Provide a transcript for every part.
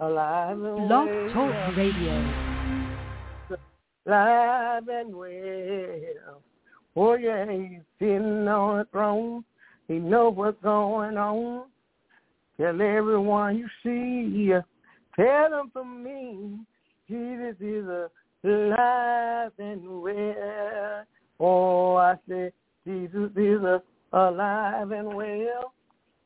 alive and Blog well. Talk Radio. Alive and well. Oh yeah, he's sitting on the throne. He knows what's going on. Tell everyone you see. Tell them from me. Jesus is alive and well. Oh, I said Jesus is alive and well.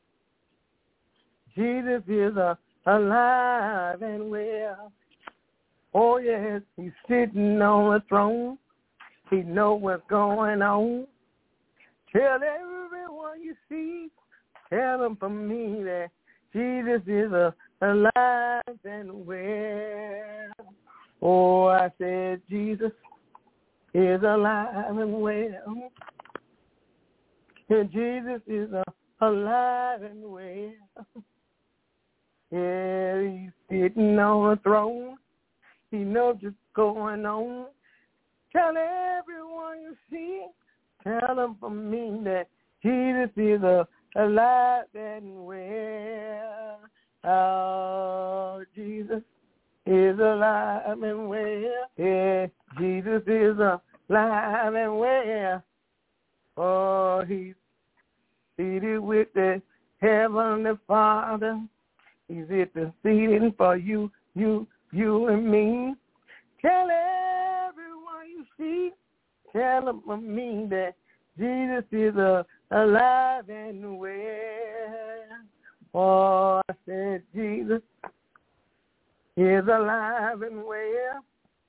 Jesus is alive and well. Oh, yes, he's sitting on the throne. He knows what's going on. Tell everyone you see, tell them from me that Jesus is alive and well. Oh, I said Jesus is alive and well. And Jesus is alive and well. Yeah, he's sitting on the throne. He knows what's going on. Tell everyone you see, tell them from me that Jesus is alive and well. Oh, Jesus is alive and well. Yeah, Jesus is alive and well. Oh, he's seated with the Heavenly Father. He's interceding for you and me. Tell everyone you see, tell them from me that Jesus is alive and well. Oh, I said Jesus is alive and well.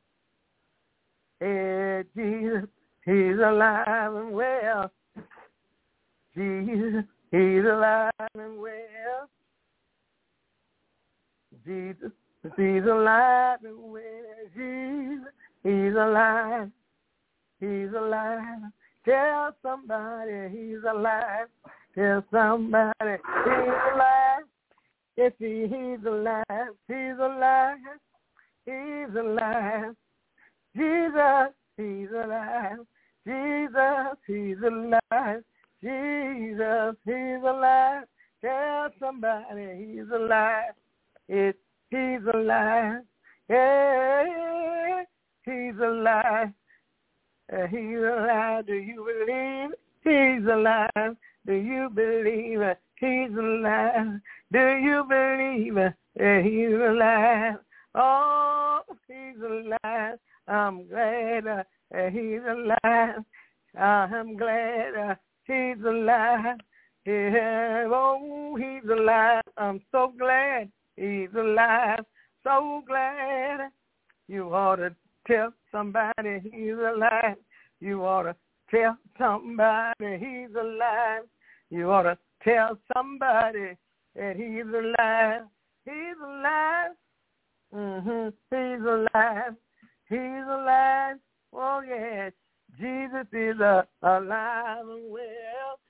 Yeah, Jesus, he's alive and well. Jesus, he's alive and well. Jesus, he's alive and well. Jesus, he's alive. He's alive. Tell somebody he's alive. Tell somebody he's alive. Yes, he's alive. He's alive. He's alive. Jesus, he's alive. Jesus, he's alive. Jesus, he's alive. Tell somebody he's alive. He's alive. Yeah, he's alive. He's alive. Do you believe he's alive? Do you believe he's alive? Do you believe he's alive? Oh, he's alive. I'm glad he's alive. I'm glad he's alive. Yeah, oh, he's alive. I'm so glad he's alive. So glad. You ought to tell somebody he's alive. You ought to tell somebody he's alive. You ought to tell somebody that he's alive. He's alive. He's alive. He's alive. Oh, yes. Jesus is alive and well.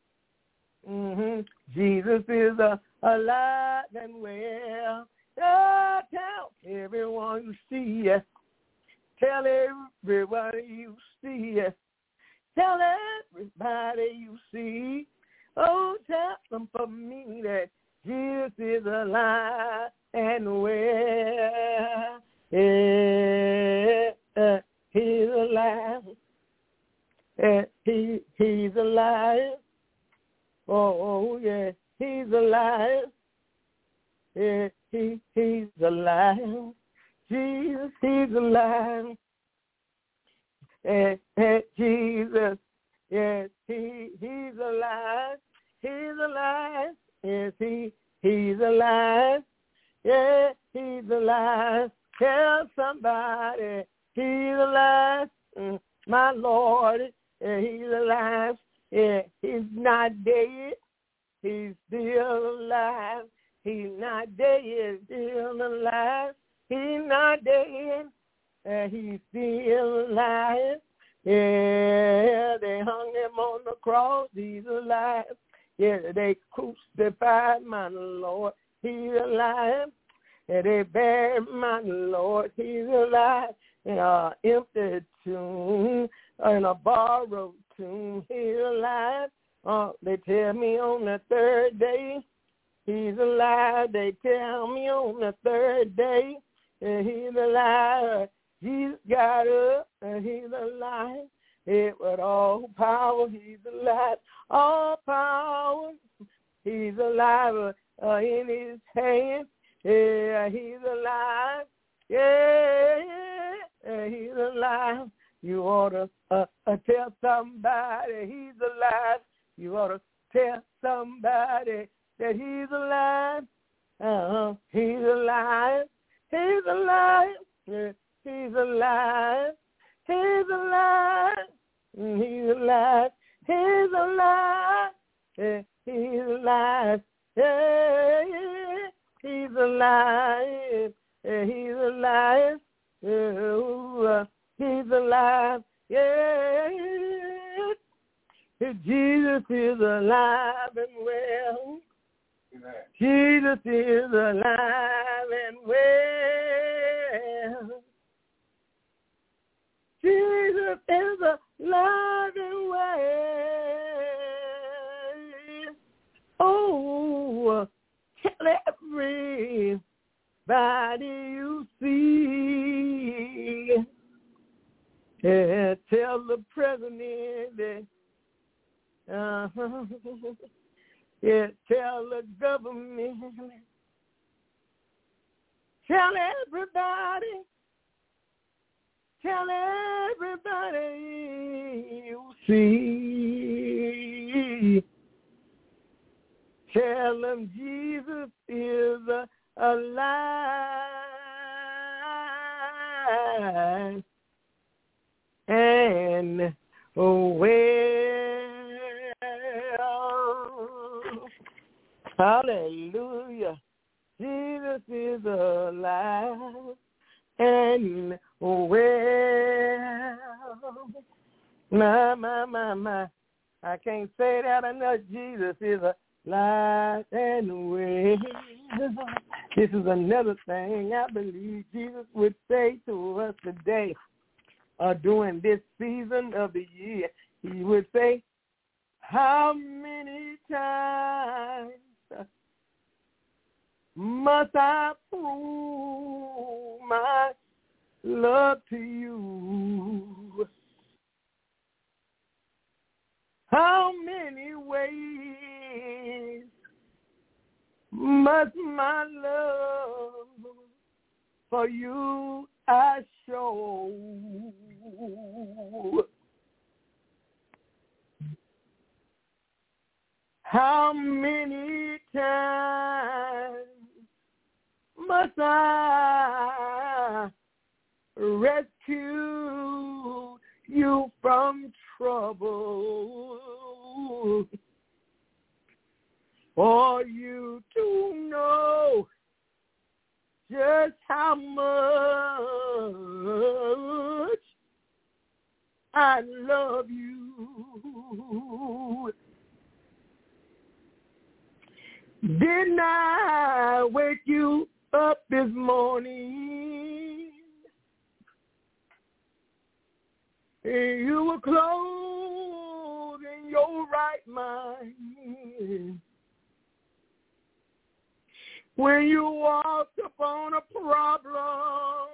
Jesus is alive and well. Oh, tell everyone you see. Tell everybody you see. Tell everybody you see. Oh, tell them for me that Jesus is alive and well. Yeah, he's alive. He's alive. Oh, yeah, he's alive. Yeah, he's alive. Jesus, he's alive. Jesus, yes, he's alive. He's alive. Yes, he's alive. Yeah, he's alive. Tell somebody he's alive. My Lord, yeah, he's alive. Yeah, he's not dead. He's still alive. He's not dead. He's still alive. He's not dead. He's still alive. Yeah, they hung him on the cross. He's alive. Yeah, they crucified my Lord. He's alive. Yeah, they buried my Lord. He's alive. In an empty tomb, in a borrowed tomb. He's alive. They tell me on the third day He's alive. They tell me on the third day that he's alive. Jesus got up and he's alive. It with all power, he's alive. All power, he's alive in his hand. Yeah, he's alive. Yeah, he's alive. You ought to tell somebody he's alive. You ought to tell somebody that he's alive. He's alive. He's alive. Yeah, he's alive. He's alive. He's alive. He's alive. Yeah, he's alive. Yeah, he's alive. Yeah, he's alive. Yeah, he's alive. Yeah, Jesus is alive and well. Amen. Jesus is alive and well. Jesus is alive and well. Oh, tell everybody you see. Yeah, tell the president that. Yeah, tell the government. Tell everybody. Tell everybody you see. Tell them Jesus is alive and well. Hallelujah. Jesus is alive and well. My. I can't say that enough. Jesus is alive and well. This is another thing I believe Jesus would say to us today, during this season of the year. He would say, how many times must I prove my love to you? How many ways must my love for you I show? How many times must I rescue you from trouble for you to know just how much I love you? Didn't I wake you up this morning? You were clothed in your right mind. When you walked upon a problem,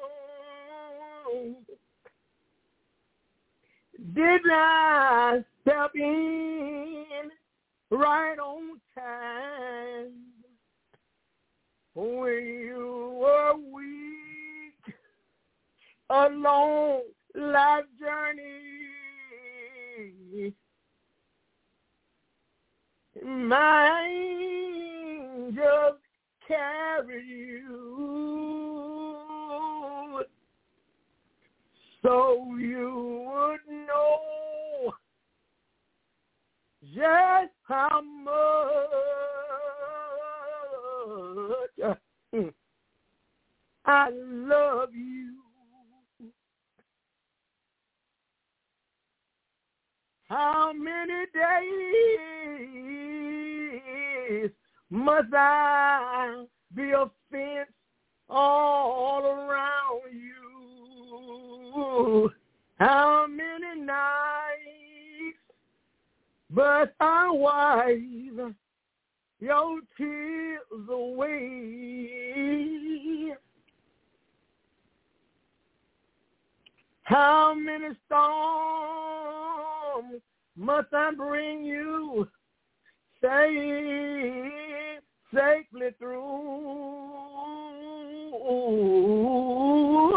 didn't I step in right on time? When you were weak, a long life journey, my angels carry you, so you would know just how much I love you. How many days must I be a fence all around you? How many nights must I wipe your tears How many storms must I bring you safely through,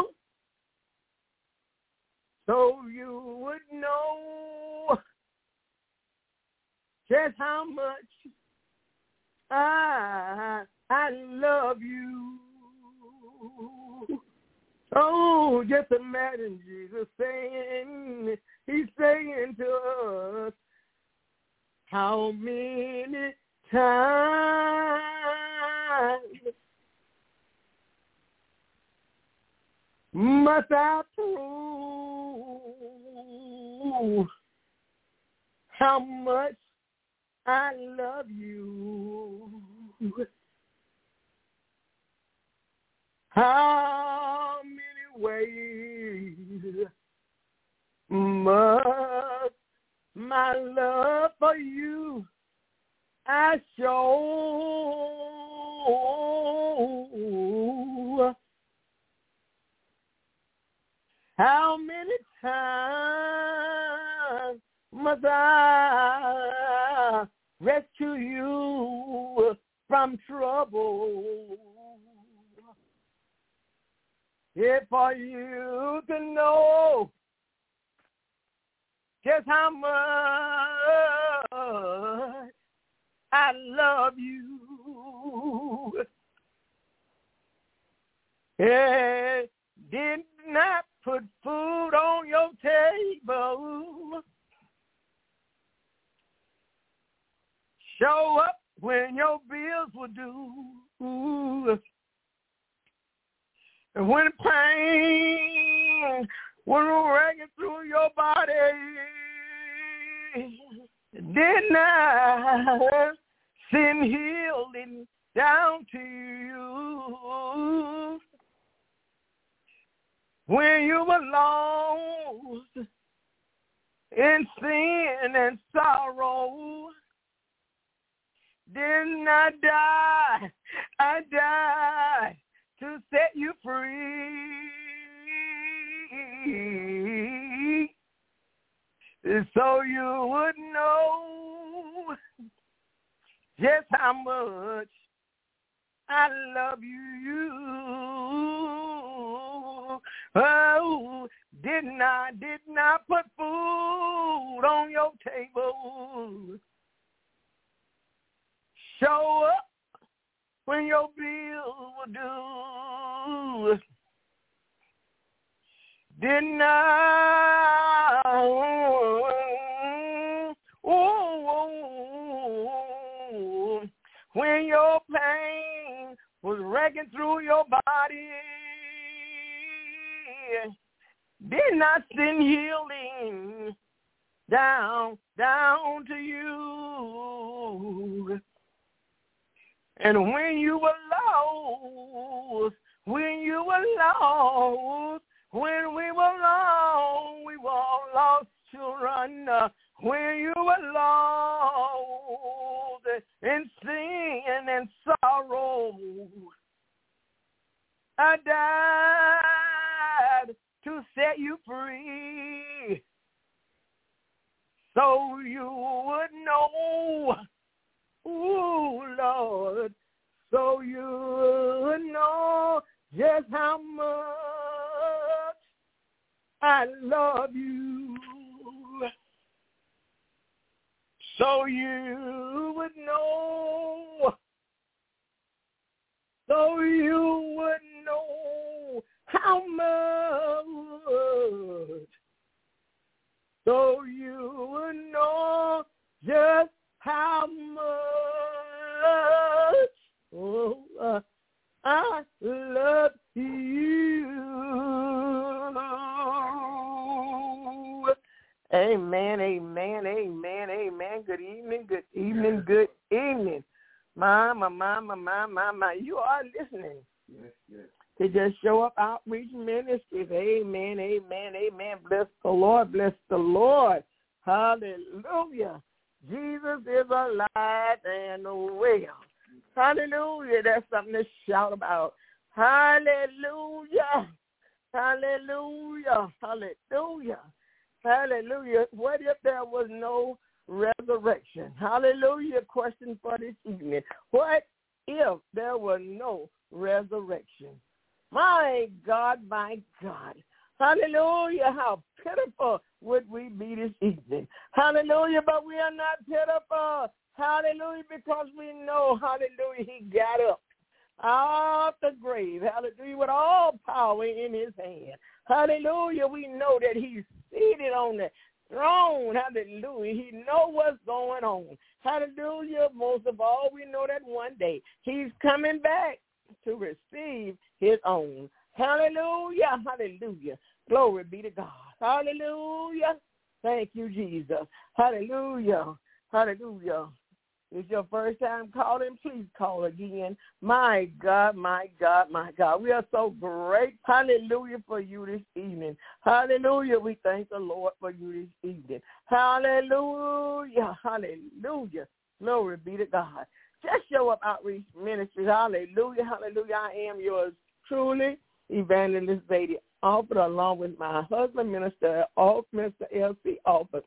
so you would know just how much I love you. Oh, just imagine Jesus saying, he's saying to us, how many times must I prove how much I love you? How many ways must my love for you I show? How many times must I rescue you from trouble? If for you to know just how much I love you. Yeah, did not put food on your table. Show up when your bills were due. And when pain was raging through your body, did not send healing down to you. When you were lost in sin and sorrow, didn't I die? I died to set you free, so you would know just how much I love you. Oh, did not put food on your table. Show up when your bills were due. Didn't I? When your pain was wrecking through your body, did not send healing down to you. And when you were lost, when we were lost children, when you were lost in sin and sorrow, I died to set you free, so you would know. Ooh, Lord, so you know just how much I love you. So you would know, so you would know how much, so you would know just how much I love you. Amen, amen, amen, amen. Good evening, good evening, good evening. My. You are listening. Yes. To Just Show Up Outreach Ministries. Amen, amen, amen. Bless the Lord, bless the Lord. Hallelujah. Jesus is alive and well. Hallelujah. That's something to shout about. Hallelujah. Hallelujah. Hallelujah. Hallelujah. What if there was no resurrection? Hallelujah. Question for this evening. What if there was no resurrection? My God, my God. Hallelujah. How pitiful would we be this evening? Hallelujah. But we are not pitiful. Hallelujah. Because we know, hallelujah, he got up out the grave. Hallelujah. With all power in his hand. Hallelujah. We know that he's seated on the throne. Hallelujah. He knows what's going on. Hallelujah. Most of all, we know that one day he's coming back to receive his own. Hallelujah. Hallelujah. Glory be to God. Hallelujah. Thank you, Jesus. Hallelujah. Hallelujah. It's your first time calling, please call again. My God, my God, my God. We are so grateful, hallelujah, for you this evening. Hallelujah. We thank the Lord for you this evening. Hallelujah. Hallelujah. Glory be to God. Just Show Up Outreach Ministries. Hallelujah. Hallelujah. I am yours truly, Evangelist Zadie Alford, along with my husband, Minister L.C. Alford.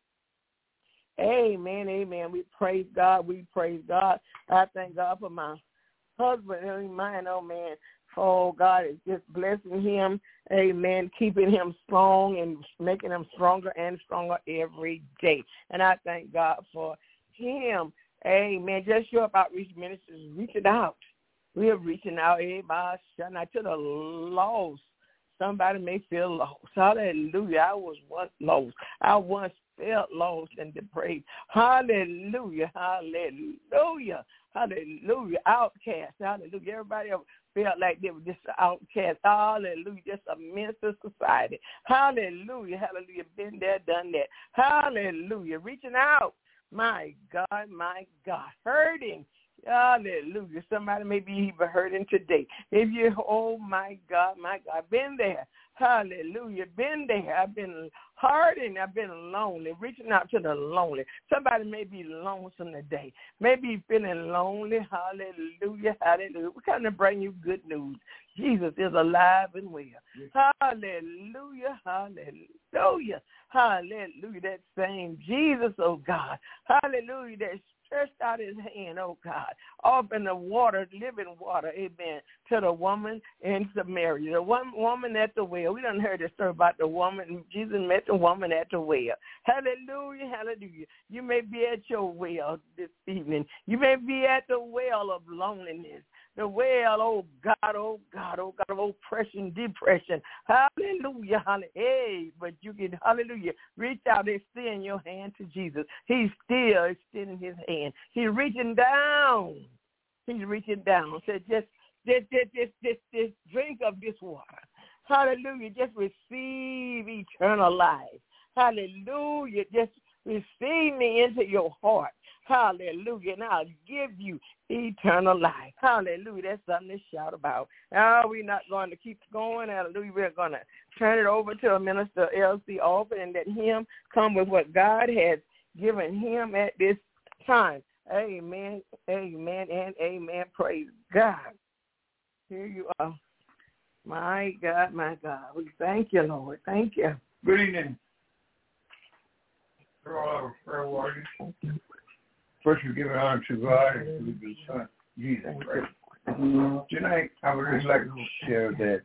Amen, amen. We praise God. We praise God. I thank God for my husband. Amen, oh man. Oh, God is just blessing him. Amen. Keeping him strong and making him stronger and stronger every day. And I thank God for him. Amen. Just Show Up Outreach Ministries reaching out. We are reaching out, everybody, shouting out to the lost. Somebody may feel lost. Hallelujah. I was once lost. I once felt lost and depraved. Hallelujah. Hallelujah. Hallelujah. Outcast. Hallelujah. Everybody else felt like they were just an outcast. Hallelujah. Just a menace to society. Hallelujah. Hallelujah. Been there, done that. Hallelujah. Reaching out. My God, my God. Hurting. Hallelujah. Somebody may be even hurting today. If you, oh my God, been there. Hallelujah. Been there. I've been hurting. I've been lonely, reaching out to the lonely. Somebody may be lonesome today. Maybe feeling lonely. Hallelujah. Hallelujah. We're coming to bring you good news. Jesus is alive and well. Yes. Hallelujah. Hallelujah. Hallelujah. That same Jesus, oh God. Hallelujah. That stretched out his hand, oh God, off in the water, living water, amen, to the woman in Samaria, the one woman at the well. We done heard the story about the woman. Jesus met the woman at the well. Hallelujah, hallelujah. You may be at your well this evening. You may be at the well of loneliness. The well, oh God, oh God, oh God, of oppression, depression. Hallelujah, hallelujah. Hey, but you can, hallelujah, reach out and extend your hand to Jesus. He's still extending his hand. He's reaching down. He's reaching down. So just drink of this water. Hallelujah. Just receive eternal life. Hallelujah. Just receive me into your heart. Hallelujah. And I'll give you eternal life. Hallelujah. That's something to shout about. Now, we're not going to keep going. Hallelujah. We're going to turn it over to a Minister L.C. Alford and let him come with what God has given him at this time. Amen, amen, and amen. Praise God. Here you are. My God, my God. We thank you, Lord. Thank you. Good evening. For all our prayer warriors. First, we give it honor to God and to His Son, Jesus Christ. Tonight, I would just like to share that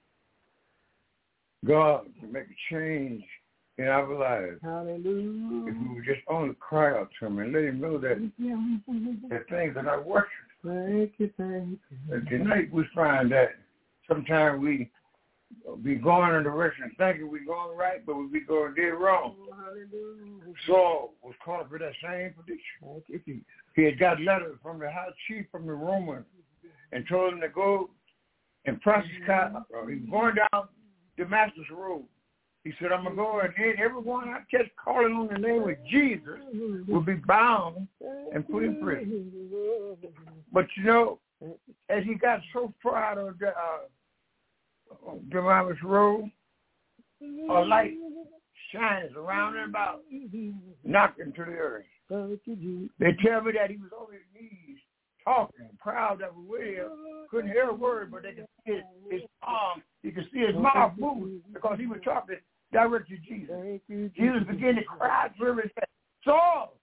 God can make a change in our lives. Hallelujah. If we would just only cry out to Him and let Him know that things are not working. Thank you, thank you. And tonight, we find that sometimes we be going in the direction thinking we're going right, but we be going dead wrong. Saul was caught for that same prediction. He had got letters from the high chief from the Romans and told him to go and process. He was going down Damascus road. He said, I'm going to go, and then everyone I catch calling on the name of Jesus will be bound and put in prison. But, you know, as he got so far out of the Damascus road, a light shines around and about, knocking to the earth. They tell me that he was on his knees, talking, proud of the will, couldn't hear a word, but they could see his arm. You could see his mouth moved because he was talking direct to Jesus. Jesus began to cry for him and said, Saul,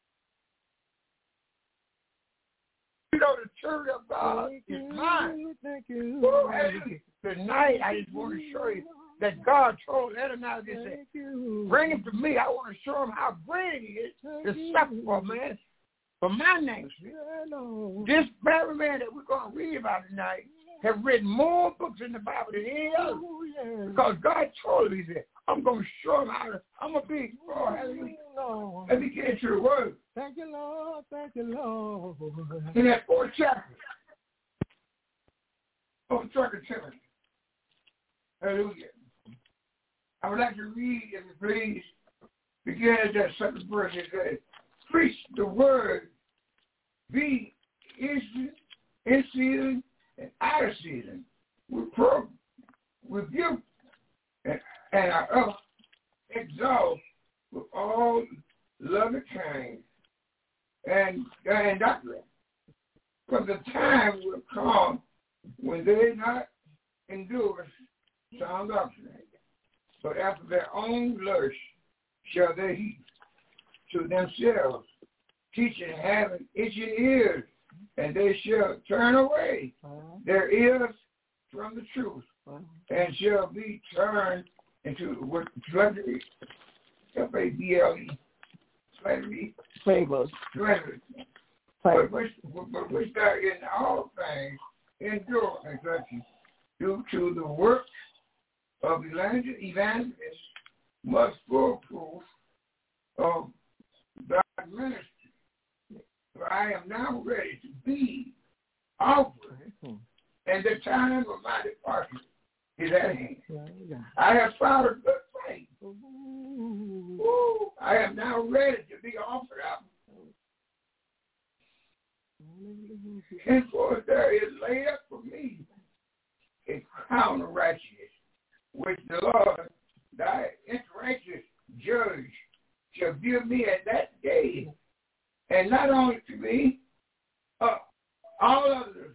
you know the church of God is mine. Oh, hallelujah. Tonight, I just want to show you that God told Ananias, he said, bring him to me. I want to show him how great he is to suffer for man, for my name's sake. This very man that we're going to read about tonight have written more books in the Bible than any other. Because God told him, he said, I'm going to show him how to, I'm going to be, oh, hallelujah. Let me get into the word. Thank you, Lord. Thank you, Lord. In that 4th chapter of 2 Timothy. Hallelujah. I would like to read, if you please, begin at that 2nd verse. It says, preach the word, be in season and out of season. Rebuke and exalt with all loving kind and doctrine. For the time will come when they not endure sound doctrine, but after their own lust shall they heap to themselves, teaching having itching ears, and they shall turn away their ears from the truth, and shall be turned into what flattery, F-A-B-L-E, flattery, fables, flattery, but which are in all things endure and virtue, due to the work of evangelists must full proof of God's ministry. For I am now ready to be offered, and the time of my departure is at hand. I have fought a good fight. I am now ready to be offered up. Henceforth there is laid up for me a crown of righteousness, which the Lord, thy righteous judge, shall give me at that day, and not only to me, all others,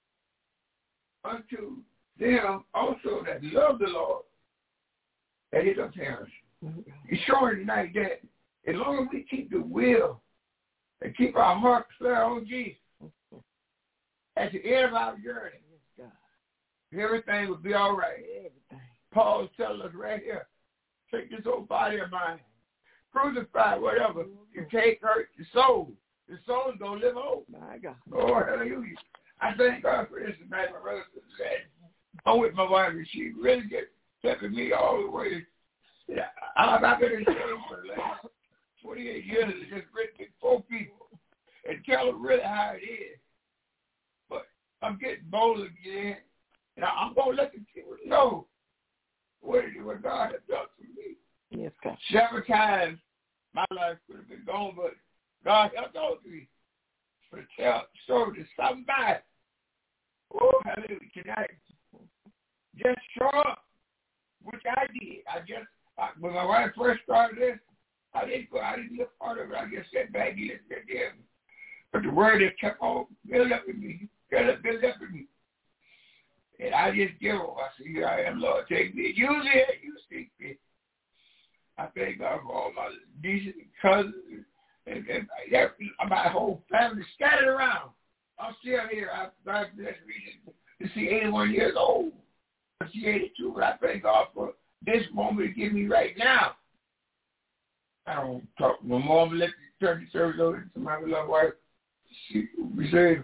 unto them also that love the Lord at his appearance. He's showing tonight that as long as we keep the will and keep our heart clear on Jesus, at the end of our journey, everything will be all right. Paul's telling us right here, take this old body of mine, crucify whatever, you can't hurt the soul. The soul is going to live on. My God. Oh, hallelujah. I thank God for this tonight, my brother said. I'm with my wife, and she really taking me all the way. Yeah, I've been in jail for the last 28 years and just written to 4 people and tell them really how it is. But I'm getting bold again, and I'm going to let the people know what God has done for me. Yes, God. 7 times my life could have been gone, but God helped out me to tell story to somebody. Oh, hallelujah, tonight. Just show up, which I did. When my wife first started this, I didn't look part of it. I just sat back and listened to them. But the word just kept on building up in me, building up in me. And I just give up. I said, here I am, Lord, take me. Use it, you see me. I thank God for all my decent cousins and my whole family scattered around. I'm still here. God bless me to see 81 years old. I'm 82, but I thank God for this moment to give me right now. I don't talk to my mom. Let the turn the service over to my beloved wife. She will be saved.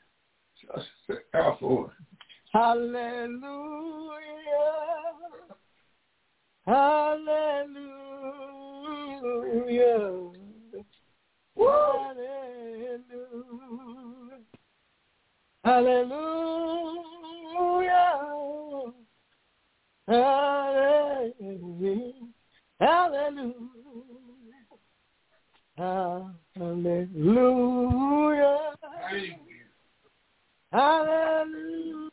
For Hallelujah. Hallelujah. Hallelujah. Hallelujah. Hallelujah. Hallelujah. Hallelujah. Hallelujah.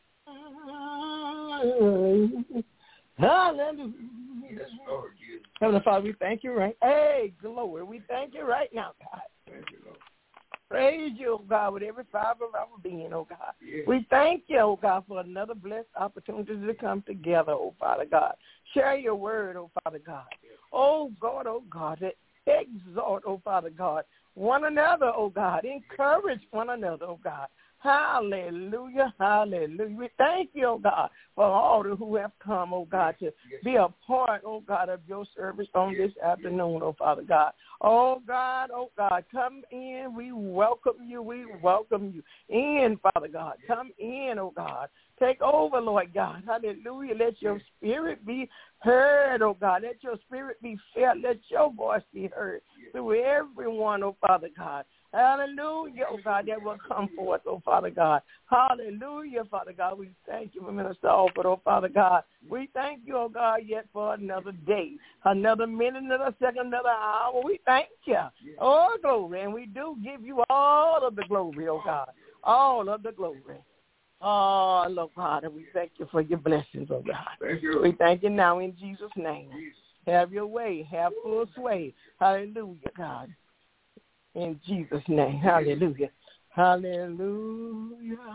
Hallelujah. yes, Lord Jesus. Heavenly Father, we thank you right. Hey, glory. We thank you right now, God. Thank you, Lord. praise you, oh God, with every fiber of our being, oh God. Yes. We thank you, oh God, for another blessed opportunity to come together, oh Father God. Share your word, oh Father God. Oh God, exhort, oh Father God, one another, oh God. Encourage one another, oh God. Hallelujah, hallelujah. We thank you, oh God, for all who have come, oh God, to be a part, oh God, of your service on this afternoon, oh Father God. Oh God, come in. We welcome you in, Father God. Come in, oh God. Take over, Lord God. Hallelujah. Let your spirit be heard, oh God. Let your spirit be felt. Let your voice be heard through everyone, oh Father God. Hallelujah, oh God, that will come forth, oh Father God. Hallelujah, Father God. We thank you for Minister Alford, oh Father God. We thank you, oh God, yet for another day, another minute, another second, another hour. We thank you. Oh, glory. And we do give you all of the glory, oh God. All of the glory. Oh, Lord God, and we thank you for your blessings, oh God. Thank you. We thank you now in Jesus' name. Have your way. Have full sway. Hallelujah, God. In Jesus' name. Hallelujah. Hallelujah.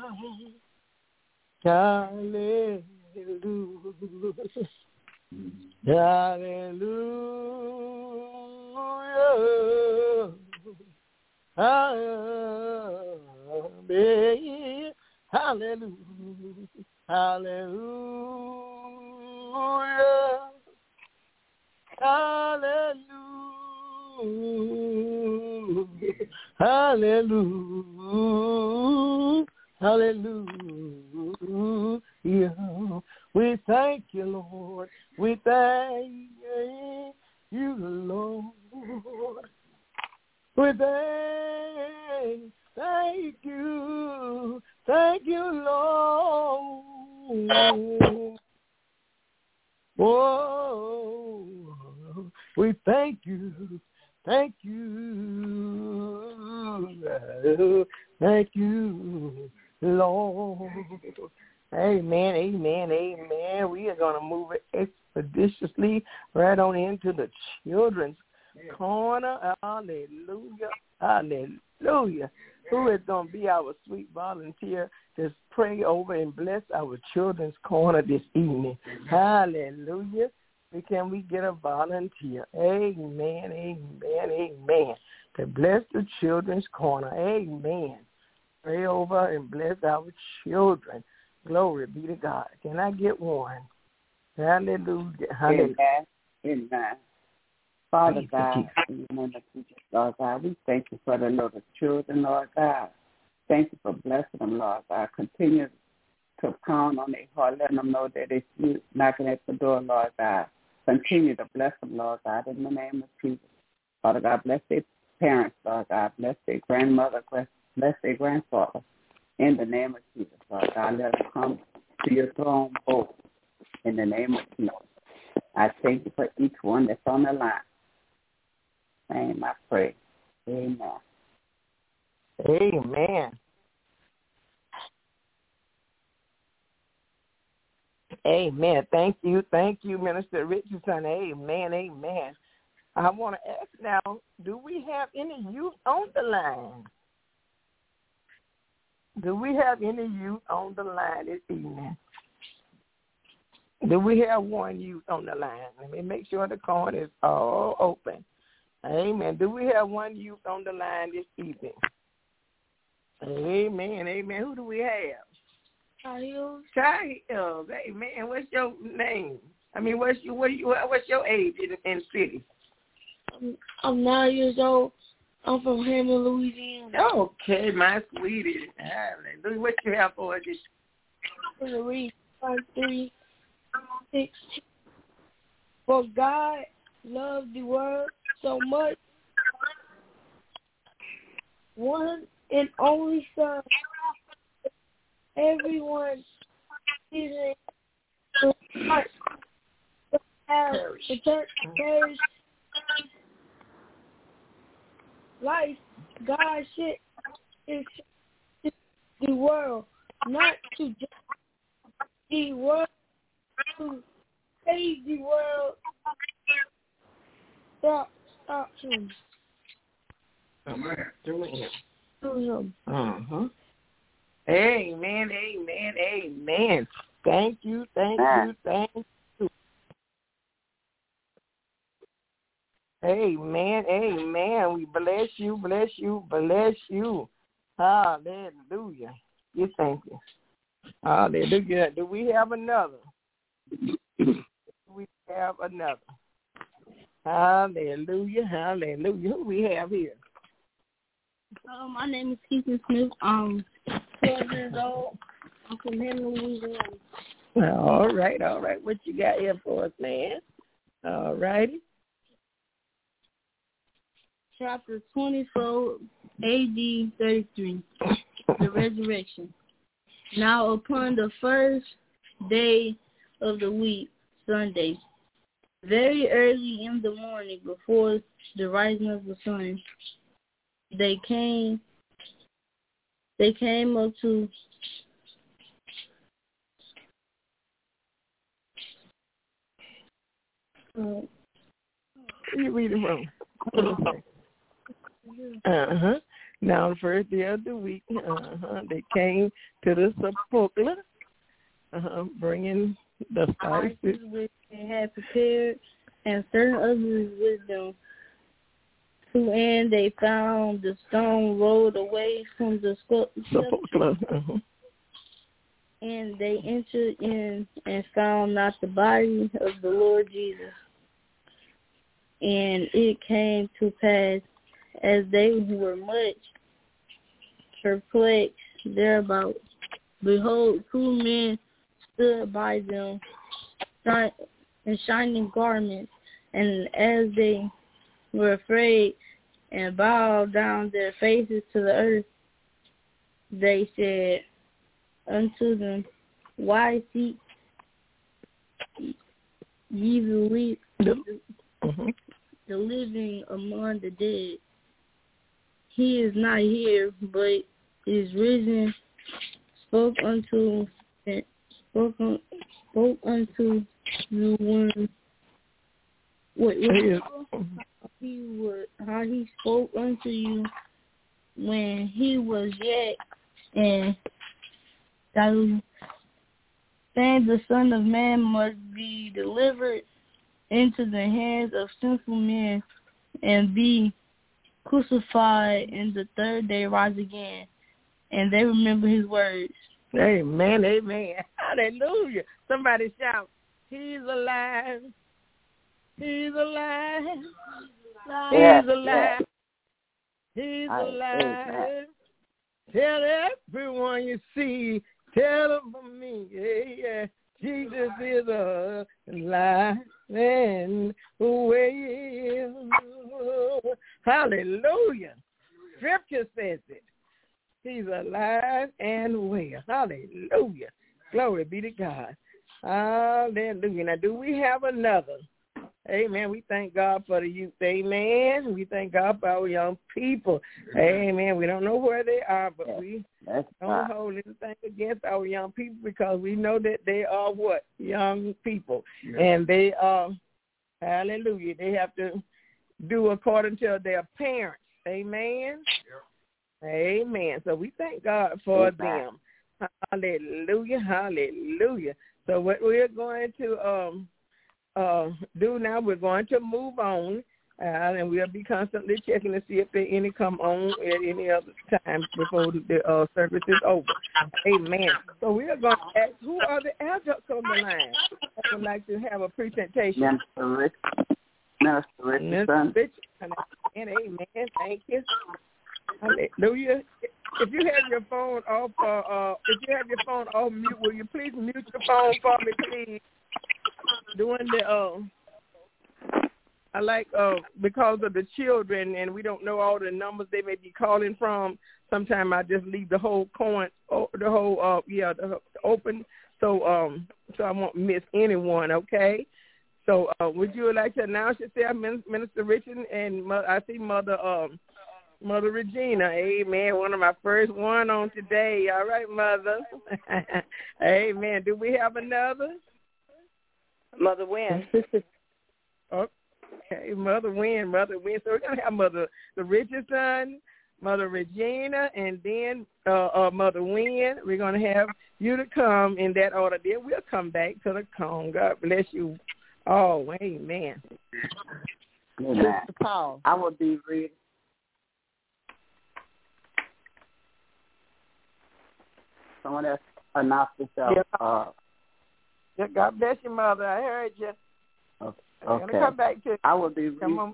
Hallelujah. Hallelujah. Amen. Hallelujah. Hallelujah. Hallelujah. Hallelujah. Hallelujah. We thank you, Lord. We thank you, Lord. We thank you. Thank you, Lord. Whoa. We thank you. Thank you. Thank you, Lord. Amen, amen, amen. We are going to move it expeditiously right on into the children's corner. Hallelujah. Hallelujah. Who is going to be our sweet volunteer to pray over and bless our children's corner this evening? Hallelujah. Can we get a volunteer? Amen, amen, amen. To bless the children's corner. Amen. Pray over and bless our children. Glory be to God. Can I get one? Hallelujah. Hallelujah. Amen. Amen. Father God, in the name of Jesus, Lord God, we thank you for the little children, Lord God. Thank you for blessing them, Lord God. Continue to pound on their heart, letting them know that it's you knocking at the door, Lord God. Continue to bless them, Lord God, in the name of Jesus. Father God, bless their parents, Lord God. Bless their grandmother, bless their grandfather. In the name of Jesus, Lord God, let them come to your throne both. In the name of Jesus. I thank you for each one that's on the line. Name I pray. Amen. Amen. Amen. Thank you, Minister Richardson. Amen, amen. I want to ask now, do we have any youth on the line? Do we have any youth on the line this evening? Do we have one youth on the line? Let me make sure the corner is all open. Amen. Do we have one youth on the line this evening? Amen, amen. Who do we have? Child. Amen. What's your name? I mean, what's your age in city? I'm 9 years old. I'm from Hammond, Louisiana. Okay, my sweetie. Hallelujah. What you have for us? I'm going to read 5:3-6. For God loved the world so much, one and only Son, everyone is heart have perish life. God sent the world not to just the world, to save the world. Stop him. Amen. Uh-huh. Amen, amen, amen. Thank you, thank you, thank you. Amen, amen. We bless you, bless you, bless you. Hallelujah. We thank you. Hallelujah. Do we have another? We have another. Hallelujah, hallelujah. Who we have here? My name is Keith Smith. I'm 12 years old. I'm from Hammond, Louisiana. All right. What you got here for us, man? All righty. Chapter 24, AD 33, the resurrection. Now upon the first day of the week, Sunday, very early in the morning, before the rising of the sun, they came up to you read it wrong. Now the first day of the week, they came to the sepulchre, bringing the spices which they had prepared, and certain others with them. And they found the stone rolled away from the sepulchre. And they entered in and found not the body of the Lord Jesus. And it came to pass, as they were much perplexed thereabout, behold, 2 men stood by them in shining garments, and as they were afraid and bowed down their faces to the earth, they said unto them, Why seek ye the living among the dead? He is not here, but is risen. Spoke unto you when how he spoke unto you when he was yet and saying the Son of Man must be delivered into the hands of sinful men and be crucified, and the third day rise again. And they remember his words. Amen, amen. Hallelujah. Somebody shout, He's alive. He's alive. He's alive. He's alive. Tell everyone you see. Tell them for me. Yeah. Jesus is alive and well. Hallelujah. Scripture says it. He's alive and well. Hallelujah. Glory be to God. Hallelujah. Now, do we have another? Amen. We thank God for the youth. Amen. We thank God for our young people. Amen. We don't know where they are, but we don't hold anything against our young people because we know that they are what? Young people. Yeah. And they are, hallelujah, they have to do according to their parents. Amen. Yeah. Amen. So we thank God for them. Hallelujah. Hallelujah. So what we're going to do now, we're going to move on, and we'll be constantly checking to see if there any come on at any other time before the service is over. Amen. So we are going to ask, who are the adults on the line that would like to have a presentation? Minister Richardson. And amen. Thank you. Hallelujah. If you have your phone off, mute, will you please mute your phone for me, please? Doing the I like because of the children and we don't know all the numbers they may be calling from. Sometimes I just leave the whole open so I won't miss anyone. Okay. So would you like to announce yourself, Minister Richard, and I see Mother Regina, amen. One of my first one on today. All right, Mother. Amen. Do we have another? Mother Wynn. Okay, Mother Wynn. So we're going to have Mother Richardson, Mother Regina, and then Mother Wynn. We're going to have you to come in that order. Then we'll come back to the cone. God bless you. Oh, amen. Amen. Paul. I will be reading. Someone else announced itself. Yeah, God bless you, Mother. I heard you. Okay. I'm going to come back to you. I will be reading.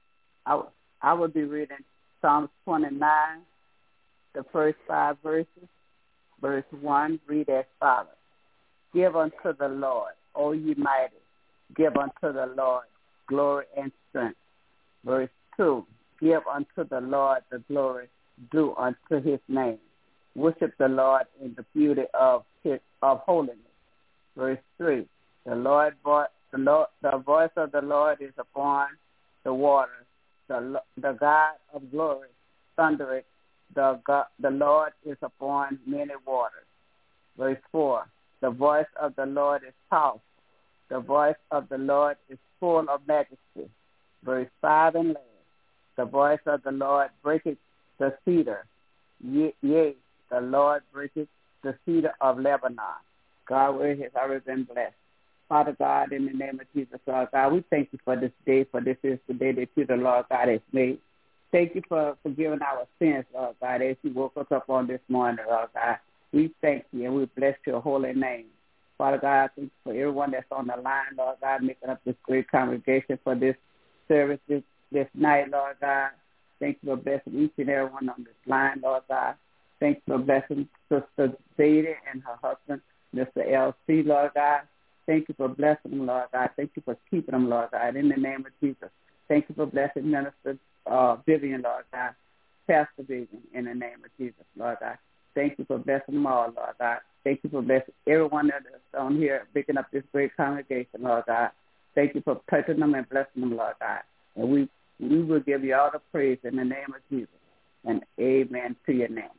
I will be reading Psalms 29, the first 5 verses. Verse 1, read as follows. Give unto the Lord, O ye mighty, give unto the Lord glory and strength. Verse 2, give unto the Lord the glory due unto his name. Worship the Lord in the beauty of holiness. Verse 3, the voice of the Lord is upon the waters. The God of glory thundereth. The Lord is upon many waters. Verse 4, the voice of the Lord is powerful. The voice of the Lord is full of majesty. Verse 5 and last, the voice of the Lord breaketh the cedar. Yea, the Lord breaketh the cedar of Lebanon. God, where has already been blessed. Father God, in the name of Jesus, Lord God, we thank you for this day, for this is the day that you, the Lord God, has made. Thank you for forgiving our sins, Lord God, as you woke us up on this morning, Lord God. We thank you and we bless your holy name. Father God, I thank you for everyone that's on the line, Lord God, making up this great congregation for this service this night, Lord God. Thank you for blessing each and every one on this line, Lord God. Thank you for blessing Sister Zadie and her husband, Mr. L.C., Lord God. Thank you for blessing them, Lord God. Thank you for keeping them, Lord God, in the name of Jesus. Thank you for blessing Minister Vivian, Lord God, Pastor Vivian, in the name of Jesus, Lord God. Thank you for blessing them all, Lord God. Thank you for blessing everyone that's on here, picking up this great congregation, Lord God. Thank you for touching them and blessing them, Lord God. And we will give you all the praise in the name of Jesus. And amen to your name.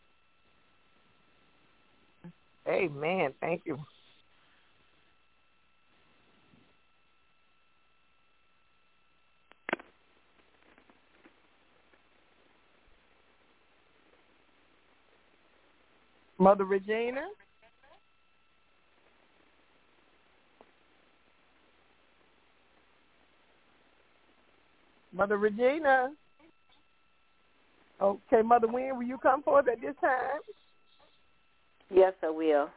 Amen. Thank you. Mother Regina? Mother Regina? Okay, Mother Wynn, will you come forth at this time? Yes, I will.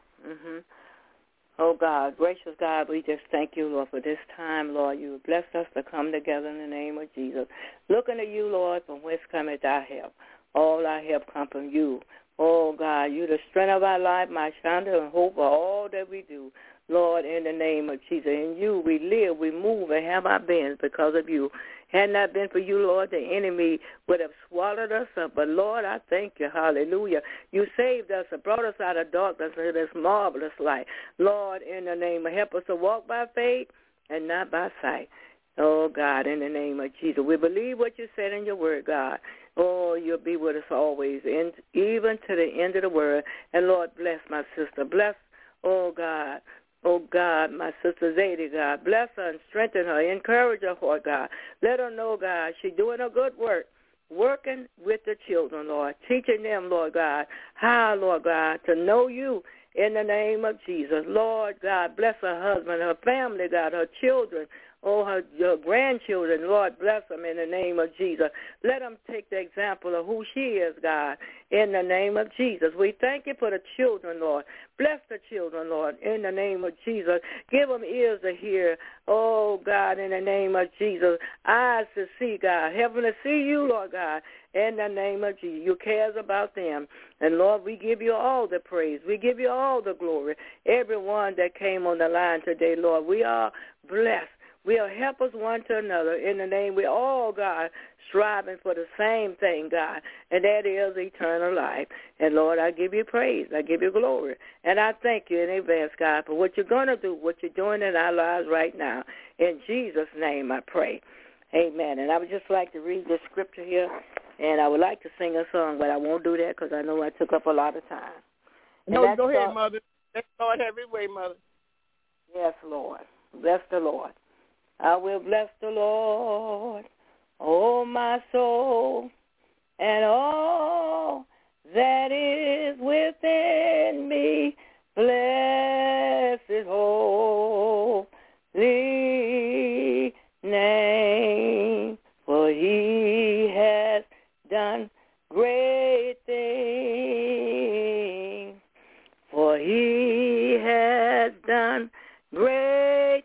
Oh, God, gracious God, we just thank you, Lord, for this time, Lord. You have blessed us to come together in the name of Jesus. Looking to you, Lord, from whence cometh our help. All our help come from you. Oh, God, you the strength of our life, my shelter and hope for all that we do. Lord, in the name of Jesus. In you we live, we move, and have our being because of you. Had not been for you, Lord, the enemy would have swallowed us up. But, Lord, I thank you. Hallelujah. You saved us and brought us out of darkness into this marvelous light. Lord, in the name of help us to walk by faith and not by sight. Oh, God, in the name of Jesus. We believe what you said in your word, God. Oh, you'll be with us always, even to the end of the world. And, Lord, bless my sister. Bless, oh, God, my sister Zadie, God. Bless her and strengthen her. Encourage her, Lord God. Let her know, God, she's doing a good work, working with the children, Lord, teaching them, Lord God, how, Lord God, to know you in the name of Jesus. Lord God, bless her husband, her family, God, her children, her grandchildren. Lord, bless them in the name of Jesus. Let them take the example of who she is, God, in the name of Jesus. We thank you for the children, Lord. Bless the children, Lord, in the name of Jesus. Give them ears to hear, oh, God, in the name of Jesus. Eyes to see, God. Heaven to see you, Lord God, in the name of Jesus. You cares about them. And, Lord, we give you all the praise. We give you all the glory. Everyone that came on the line today, Lord, we are blessed. We'll help us one to another in the name. We all, God, striving for the same thing, God, and that is eternal life. And, Lord, I give you praise. I give you glory. And I thank you in advance, God, for what you're going to do, what you're doing in our lives right now. In Jesus' name I pray. Amen. And I would just like to read this scripture here, and I would like to sing a song, but I won't do that because I know I took up a lot of time. No, go ahead, Mother. Let the Lord have your way, Mother. Yes, Lord. Bless the Lord. I will bless the Lord, oh my soul, and all that is within me. Bless His holy name, for He has done great things. For He has done great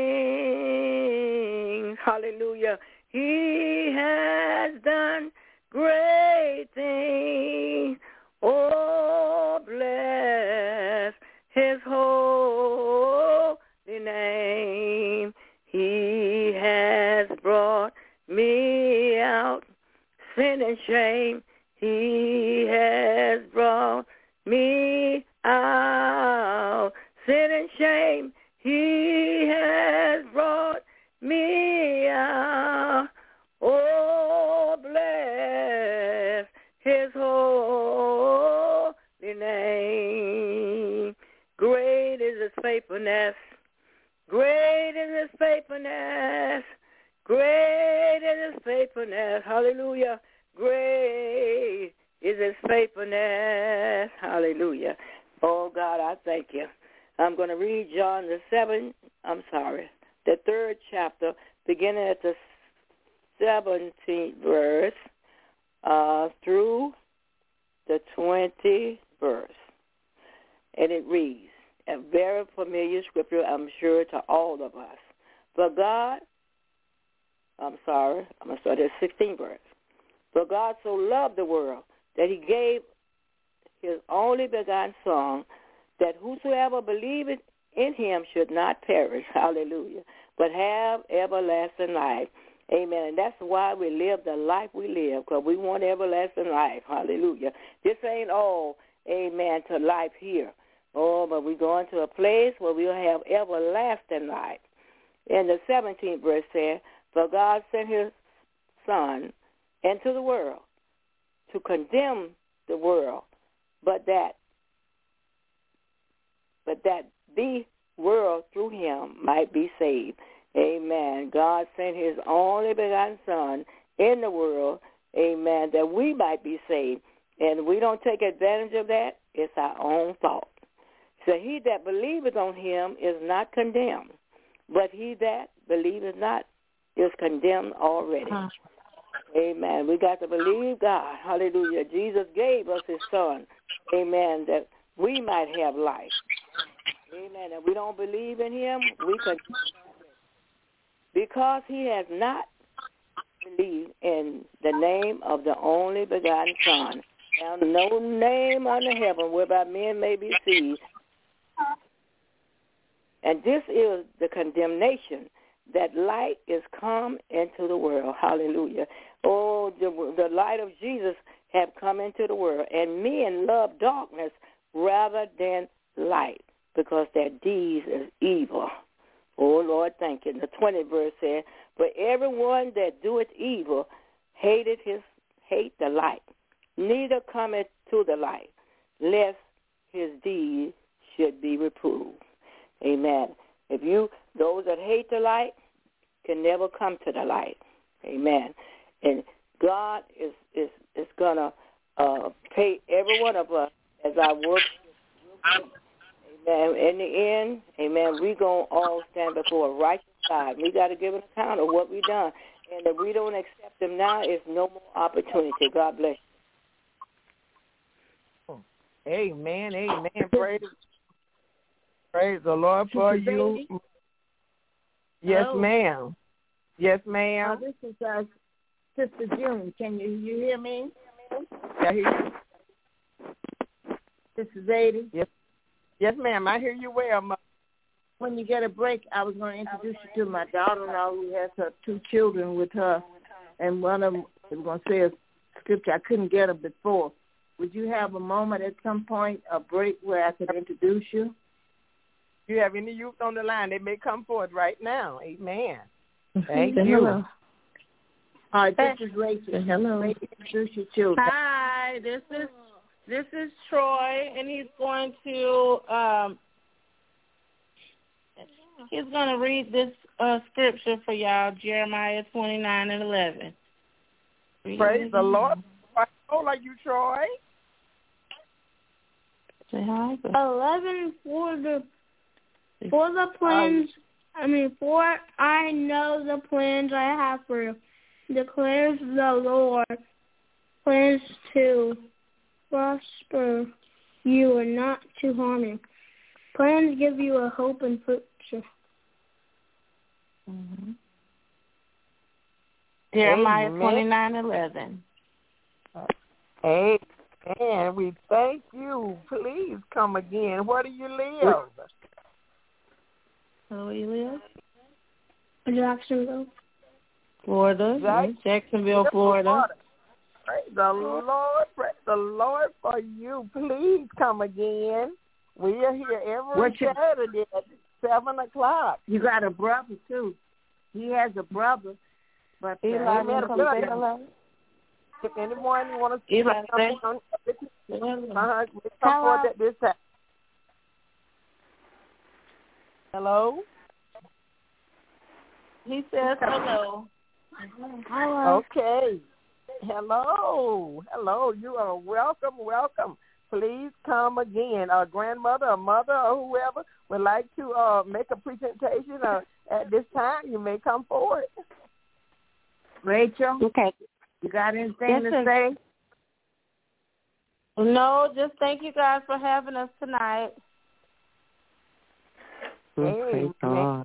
things. Hallelujah. He has done great things. Oh, bless His holy name. He has brought me out, sin and shame. He has brought me out, sin and shame. He has brought me out. Oh, bless His holy name. Great is His faithfulness. Great is His faithfulness. Great is His faithfulness. Hallelujah. Great is His faithfulness. Hallelujah. Oh, God, I thank You. I'm going to read John the 3rd chapter, beginning at the 17th verse through the 20th verse. And it reads, a very familiar scripture, I'm sure, to all of us. I'm going to start at 16th verse. For God so loved the world that He gave His only begotten Son, that whosoever believeth in Him should not perish, hallelujah, but have everlasting life. Amen. And that's why we live the life we live, because we want everlasting life, hallelujah. This ain't all, amen, to life here. Oh, but we're going to a place where we'll have everlasting life. And the 17th verse says, for God sent His Son into the world to condemn the world, but that the world through Him might be saved. Amen. God sent His only begotten Son in the world, amen, that we might be saved. And we don't take advantage of that. It's our own fault. So he that believeth on Him is not condemned, but he that believeth not is condemned already. Amen. We got to believe God. Hallelujah. Jesus gave us His Son, amen, that we might have life. Amen. If we don't believe in Him, we condemn because He has not believed in the name of the only begotten Son. And no name under heaven whereby men may be saved. And this is the condemnation, that light is come into the world. Hallelujah. Oh, the light of Jesus have come into the world, and men love darkness rather than light, because their deeds is evil. Oh, Lord, thank You. The 20th verse says, but everyone that doeth evil hate the light, neither cometh to the light, lest his deeds should be reproved. Amen. Those that hate the light can never come to the light. Amen. And God is going to pay every one of us as our work. Amen. In the end, amen, we're going to all stand before a righteous God. We got to give an account of what we've done. And if we don't accept Him now, it's no more opportunity. God bless you. Amen. Amen. Praise the Lord for you. Yes, ma'am. Yes, ma'am. This is Sister June. Can you hear me? I hear you. This is Zadie. Yes, ma'am. I hear you well, Mother. When you get a break, I was going to introduce you to my daughter-in-law who has her 2 children with her, and one of them is going to say a scripture. I couldn't get her before. Would you have a moment at some point, a break, where I could introduce you? If you have any youth on the line, they may come forward right now. Amen. Thank you. Hello. All right, this is Rachel. Hello. Rachel, introduce your children. Hi, this is Troy, and he's going to read this scripture for y'all, Jeremiah 29:11. Praise the Lord. old are you, Troy? Say hi. 11 for the plans. For I know the plans I have for you, declares the Lord. Plans to prosper you and not to harm you. Plans give you a hope and future. Mm-hmm. Jeremiah 29:11. Amen. We thank you. Please come again. Where do you live? Where do you live? Jacksonville. Florida. Jacksonville, Florida. Praise the Lord. Praise the Lord for you. Please come again. We are here every Saturday at 7 o'clock. You got a brother, too. He has a brother. But Eli, come say hello. If anyone wants to Eli, come forward at this time. Hello? He says hello. Hello. Okay. Hello. You are welcome. Please come again. A grandmother, a mother, or whoever would like to make a presentation at this time, you may come forward. Rachel? Okay. You got anything to say? No, just thank you guys for having us tonight. Amen.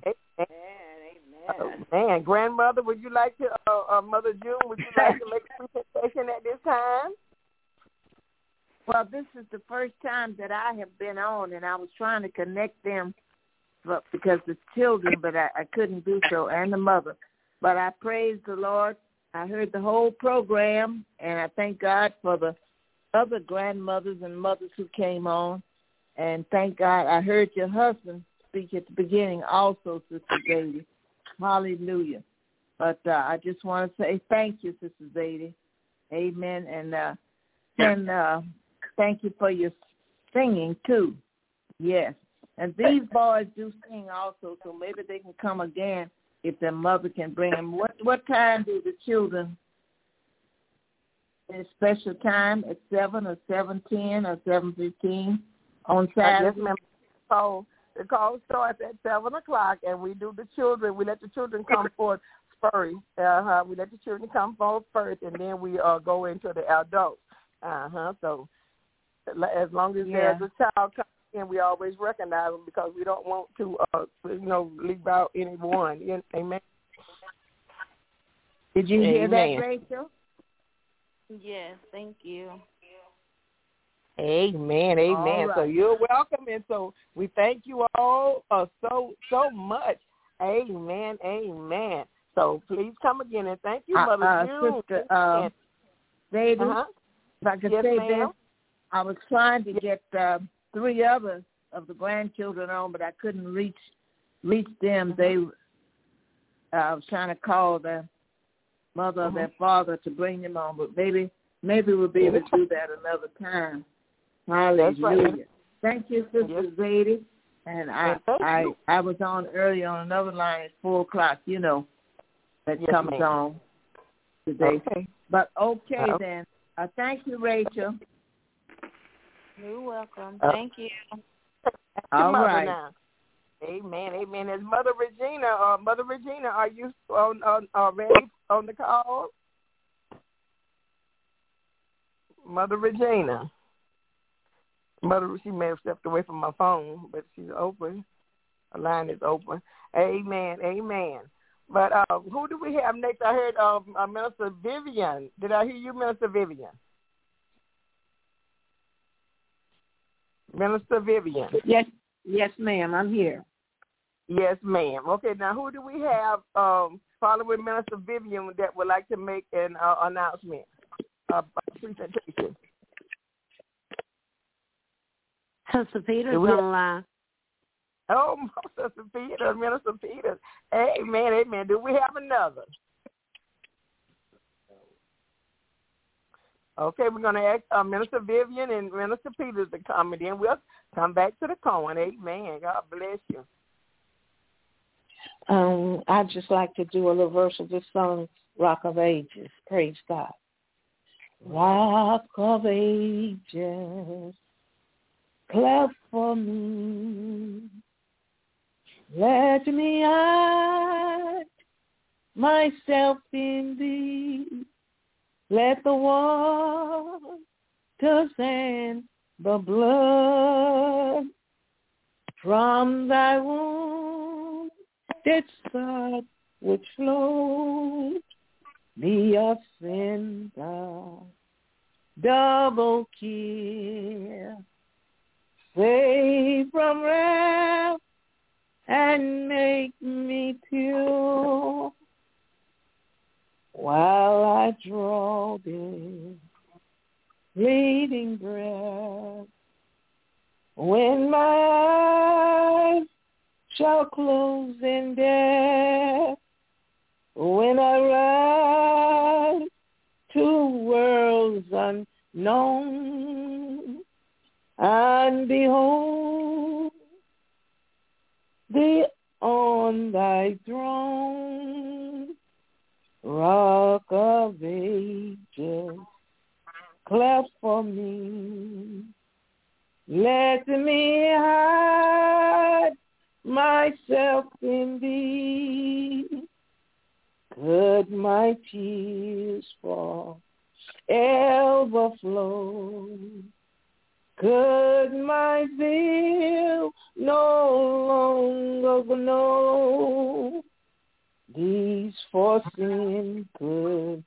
Man, grandmother, would you like to, Mother June, would you like to make a presentation at this time? Well, this is the first time that I have been on, and I was trying to connect them because the children, but I couldn't do so, and the mother. But I praise the Lord. I heard the whole program, and I thank God for the other grandmothers and mothers who came on. And thank God I heard your husband speak at the beginning also, Sister Zadie. Hallelujah. But I just want to say thank you, Sister Zadie. Amen. And thank you for your singing, too. Yes. And these boys do sing also, so maybe they can come again if their mother can bring them. What time do the children, a special time at 7 or 7:10 or 7:15 on Saturday? Yes, ma'am. The call starts at 7 o'clock, and we do the children. We let the children come forward first. We let the children come forward first, and then we go into the adults. So as long as there's a child coming in, we always recognize them because we don't want to, leave out anyone. Amen. Did you hear that, Rachel? Yes, thank you. Amen. Right. So you're welcome, and so we thank you all so much. Amen. So please come again, and thank you, Mother June. Sister Zadie, if I could say this, I was trying to get 3 others of the grandchildren on, but I couldn't reach them. I was trying to call their mother or their father to bring them on, but maybe we'll be able to do that another time. Hallelujah. Right. Thank you, Sister Zadie. And I was on early on another line at 4 o'clock, that comes on today. Okay. But then. Thank you, Rachel. You're welcome. Thank you. All right. Now. Amen. As Mother Regina, are you ready on the call? Mother Regina. She may have stepped away from my phone, but she's open. Her line is open. Amen. But who do we have next? I heard Minister Vivian. Did I hear you, Minister Vivian? Minister Vivian. Yes, ma'am. I'm here. Yes, ma'am. Okay, now who do we have following Minister Vivian that would like to make an announcement, a presentation? Sister Peters on the line. Oh, Sister Peters, Minister Peters. Amen. Do we have another? Okay, we're going to ask Minister Vivian and Minister Peters to come, and then we'll come back to the Cohen. Amen. God bless you. I'd just like to do a little verse of this song, Rock of Ages. Praise God. Rock of Ages, clap for me. Let me hide myself in thee. Let the waters and the blood from thy wounded side which flowed be a sin double kill. Save from wrath and make me pure while I draw this fleeting breath. When my eyes shall close in death, when I rise to worlds unknown and behold thee on thy throne, Rock of Ages, clap for me. Let me hide myself in thee. Could my tears fall ever flow? Could my veil no longer know? These for sin could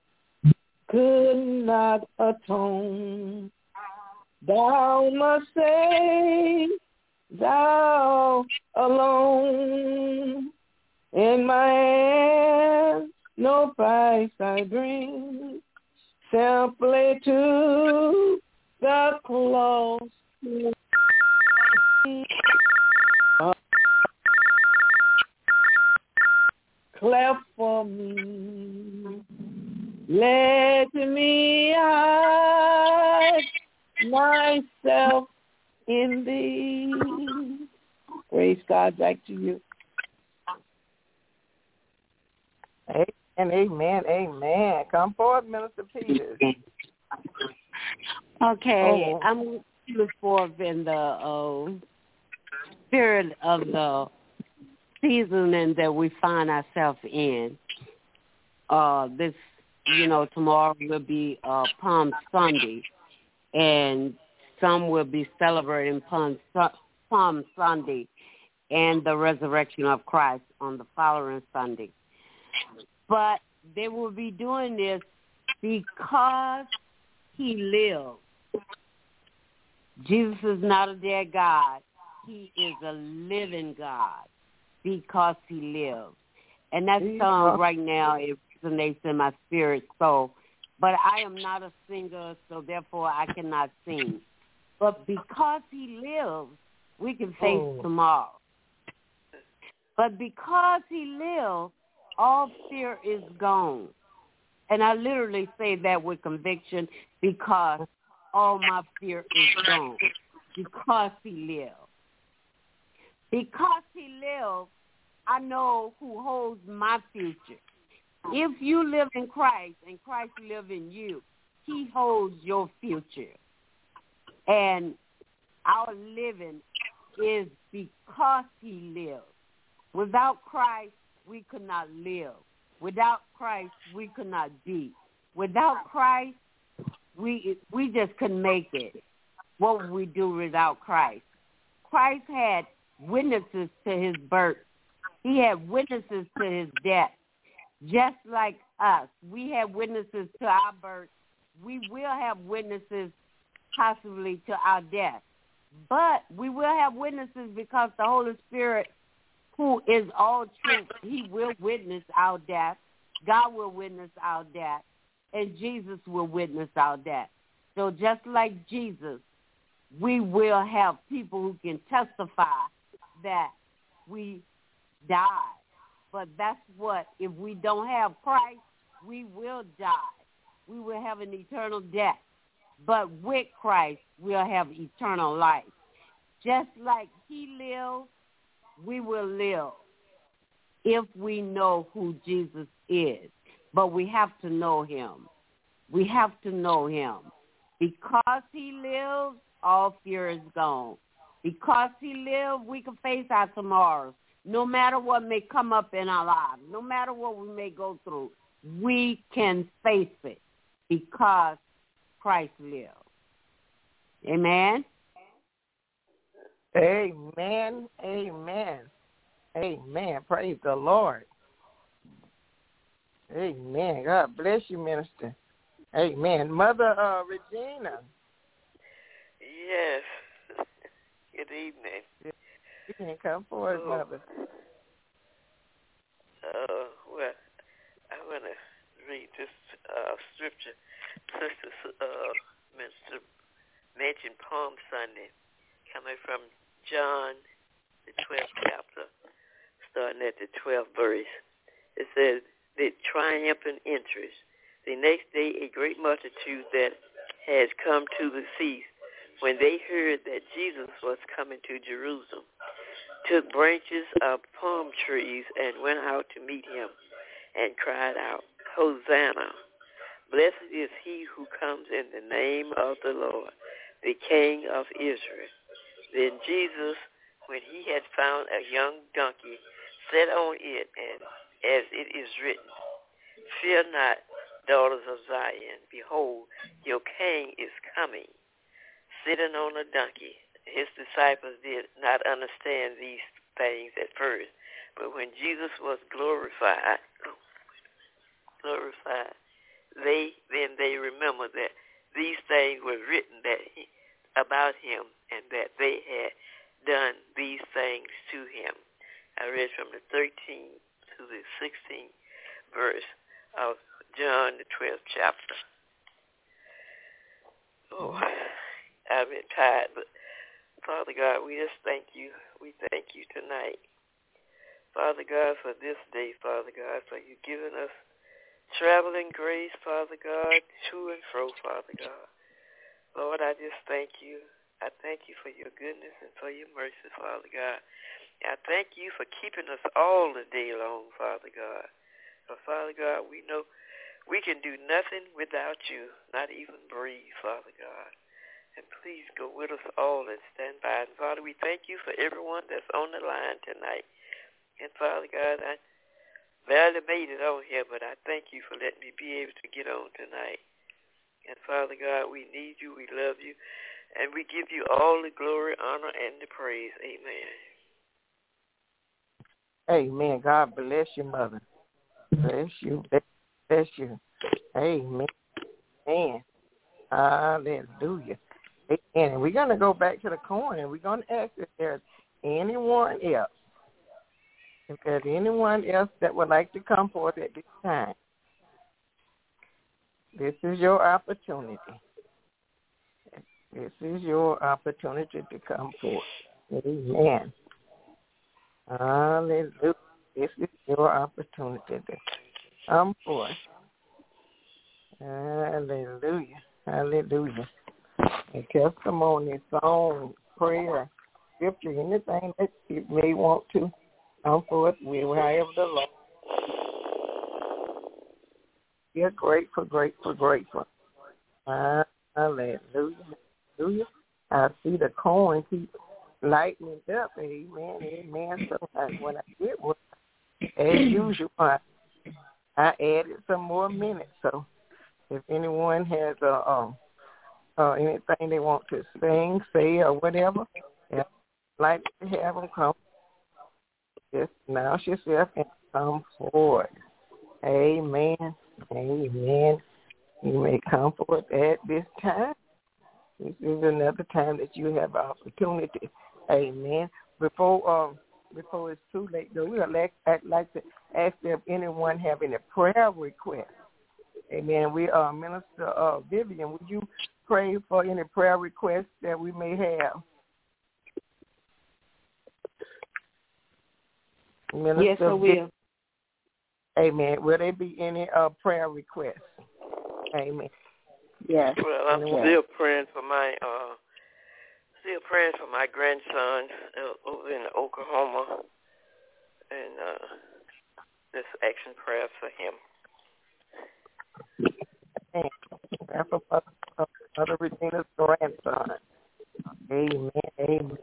not atone. Thou must save, thou alone. In my hands no price I bring, simply to the close. Clap for me. Let me hide myself in thee. Praise God. Back to you. Amen. Amen. Come forward, Minister Peters. Okay, I'm going to look forward in the spirit of the seasoning that we find ourselves in. This, tomorrow will be Palm Sunday, and some will be celebrating Palm Sunday and the resurrection of Christ on the following Sunday. But they will be doing this because he lives. Jesus is not a dead God. He is a living God because he lives. And that song right now, it resonates in my spirit soul. But I am not a singer, so therefore I cannot sing. But because he lives, we can face tomorrow. But because he lives, all fear is gone. And I literally say that with conviction because all my fear is gone. Because he lives. Because he lives, I know who holds my future. If you live in Christ and Christ lives in you, he holds your future. And our living is because he lives. Without Christ, we could not live. Without Christ, we could not be. Without Christ, we just couldn't make it. What would we do without Christ? Christ had witnesses to his birth. He had witnesses to his death. Just like us, we have witnesses to our birth. We will have witnesses possibly to our death. But we will have witnesses because the Holy Spirit, who is all truth, he will witness our death. God will witness our death. And Jesus will witness our death. So just like Jesus, we will have people who can testify that we died. But that's what, if we don't have Christ, we will die. We will have an eternal death. But with Christ, we'll have eternal life. Just like he lives, we will live if we know who Jesus is. But we have to know him. We have to know him. Because he lives, all fear is gone. Because he lives, we can face our tomorrows. No matter what may come up in our lives, no matter what we may go through, we can face it because Christ lives. Amen? Amen. Amen. Amen. Praise the Lord. Amen. God bless you, Minister. Amen. Mother Regina. Yes. Good evening. You can come forward, Mother. Well, I want to read this scripture. Sister Minister mentioned Palm Sunday, coming from John, the 12th chapter, starting at the 12th verse. It says, the triumphant entrance. The next day, a great multitude that has come to the feast, when they heard that Jesus was coming to Jerusalem, took branches of palm trees and went out to meet him and cried out, Hosanna! Blessed is he who comes in the name of the Lord, the King of Israel. Then Jesus, when he had found a young donkey, sat on it, and as it is written, Fear not, daughters of Zion. Behold, your king is coming, sitting on a donkey. His disciples did not understand these things at first, but when Jesus was glorified, they remembered that these things were written about him, and that they had done these things to him. I read from the 13th to the 16th verse of John, the 12th chapter. Oh, I've been tired, but Father God, we just thank you. We thank you tonight, Father God, for this day, Father God, for you giving us traveling grace, Father God, to and fro, Father God. Lord, I just thank you. I thank you for your goodness and for your mercy, Father God. I thank you for keeping us all the day long, Father God. For Father God, we know we can do nothing without you, not even breathe, Father God. And please go with us all and stand by. And Father, we thank you for everyone that's on the line tonight. And Father God, I barely made it on here, but I thank you for letting me be able to get on tonight. And Father God, we need you, we love you, and we give you all the glory, honor, and the praise. Amen. Amen. God bless you, Mother. Bless you. Bless you. Amen. Amen. Hallelujah. Amen. And we're going to go back to the coin, and we're going to ask if there's anyone else. If there's anyone else that would like to come forth at this time, this is your opportunity. This is your opportunity to come forth. Amen. Hallelujah. This is your opportunity to come forth. Hallelujah. Hallelujah. A testimony, song, prayer, scripture, anything that you may want to come forth with, however the Lord. We're grateful, grateful, grateful. Hallelujah. Hallelujah. I see the coin keep lighting up. Amen. Amen. So when I did one, as usual, I added some more minutes. So if anyone has anything they want to sing, say, or whatever, I'd like to have them come. Just announce yourself and come forward. Amen. Amen. You may come forward at this time. This is another time that you have opportunity. Amen. Before it's too late, though, we would like to ask if anyone have any prayer requests. Amen. We Minister Vivian, would you pray for any prayer requests that we may have? Minister yes, I will. Amen. Will there be any prayer requests? Amen. Yes. Well, I'm still praying for my grandson over in Oklahoma, and just action prayers for him. And for Mother Regina's grandson. Amen. Amen.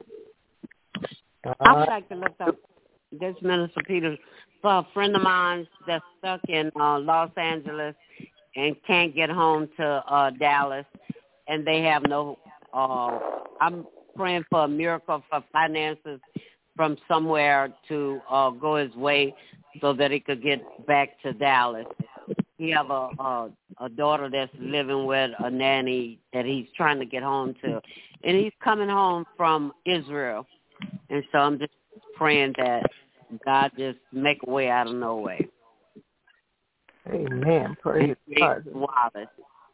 I would like to lift up this Minister Peter for a friend of mine that's stuck in Los Angeles and can't get home to Dallas, and they have no. I'm praying for a miracle for finances from somewhere to go his way so that he could get back to Dallas. He have a daughter that's living with a nanny that he's trying to get home to, and he's coming home from Israel, and so I'm just praying that God just make a way out of no way. Amen. Praise God. Wallace.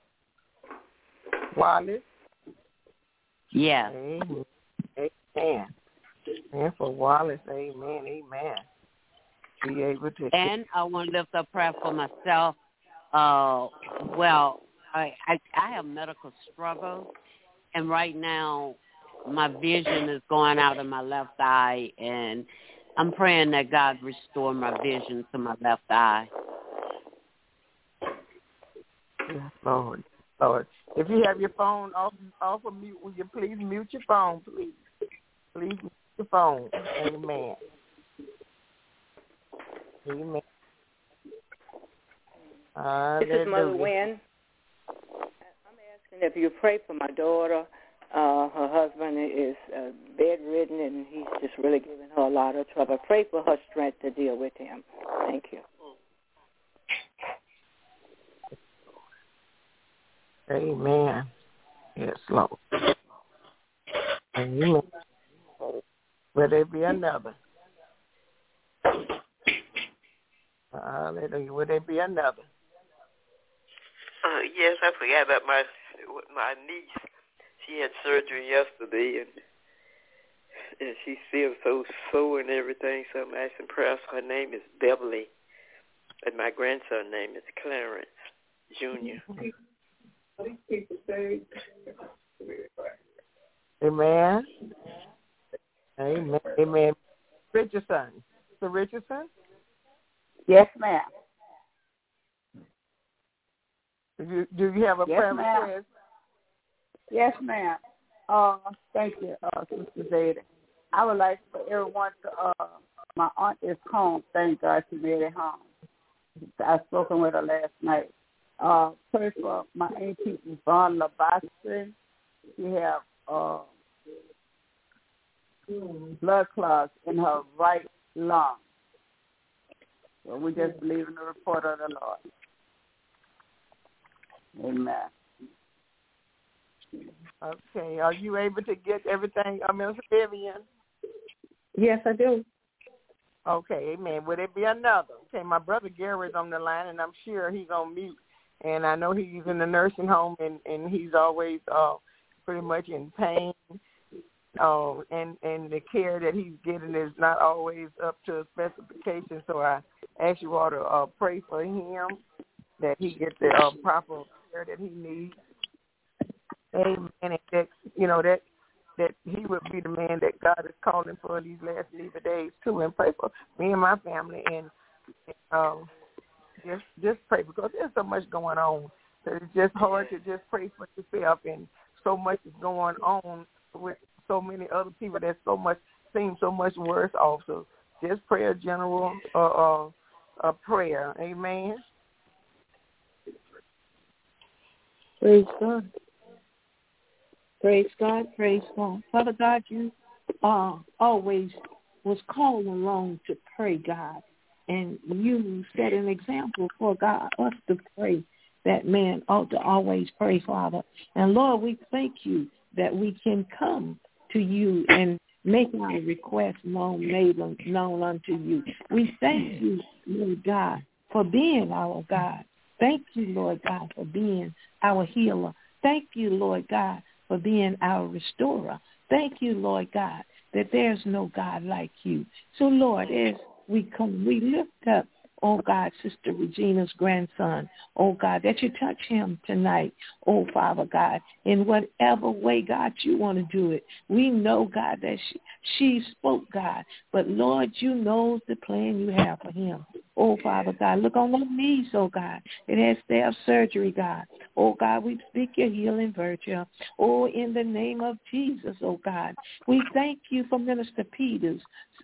Wallace? Yeah. Amen. Amen. And for Wallace, amen, amen. Be able to. And I want to lift up prayer for myself. Well, I have medical struggles, and right now my vision is going out in my left eye, and I'm praying that God restore my vision to my left eye. Yes, Lord. Lord. If you have your phone off of mute, will you please mute your phone, please? Please mute your phone. Amen. Amen. This is Mother Wynn. I'm asking if you pray for my daughter. Her husband is bedridden, and he's just really giving her a lot of trouble. Pray for her strength to deal with him. Thank you. Amen. Yes, Lord. Amen. Will there be another? Hallelujah. Will there be another? Yes, I forgot about my niece. She had surgery yesterday, and she feels so sore and everything, so I'm asking prayers. Her name is Beverly, and my grandson's name is Clarence Jr. Amen. Amen. Amen. Richardson. Sir Richardson? Yes, ma'am. Do you have a prayer request? Yes, ma'am. Thank you, Sister Zeta. I would like for everyone to, my aunt is home. Thank God she made it home. I've spoken with her last night. Pray for my auntie Yvonne Labastri. She have blood clots in her right lung. So we just believe in the report of the Lord. Amen. Okay. Are you able to get everything, Mr. Vivian? Yes, I do. Okay, amen. Will there be another? Okay, my brother Gary's on the line, and I'm sure he's on mute. And I know he's in the nursing home, and he's always pretty much in pain. And the care that he's getting is not always up to specifications. So I ask you all to pray for him, that he gets the proper care that he needs. Amen. And that he would be the man that God is calling for these last leisure days too, and pray for me and my family, and just pray, because there's so much going on. So it's just hard to just pray for yourself, and so much is going on with so many other people that seem so much worse off. So just pray a general prayer. Amen. Praise God. Praise God, praise God. Father God, you always was called along to pray, God. And you set an example for God, us to pray. That man ought to always pray, Father. And Lord, we thank you that we can come to you and make our requests known unto you. We thank you, Lord God, for being our God. Thank you, Lord God, for being our healer. Thank you, Lord God, for being our restorer. Thank you, Lord God, that there's no God like you. So, Lord, as we come, we lift up, oh God, Sister Regina's grandson. Oh God, that you touch him tonight. Oh Father God, in whatever way, God, you want to do it. We know, God, that she spoke, God, but Lord, you know the plan you have for him. Oh Father God, look on those knees, oh God. It has to have surgery, God. Oh, God, we speak your healing virtue. Oh, in the name of Jesus, oh, God. We thank you for Minister Peter's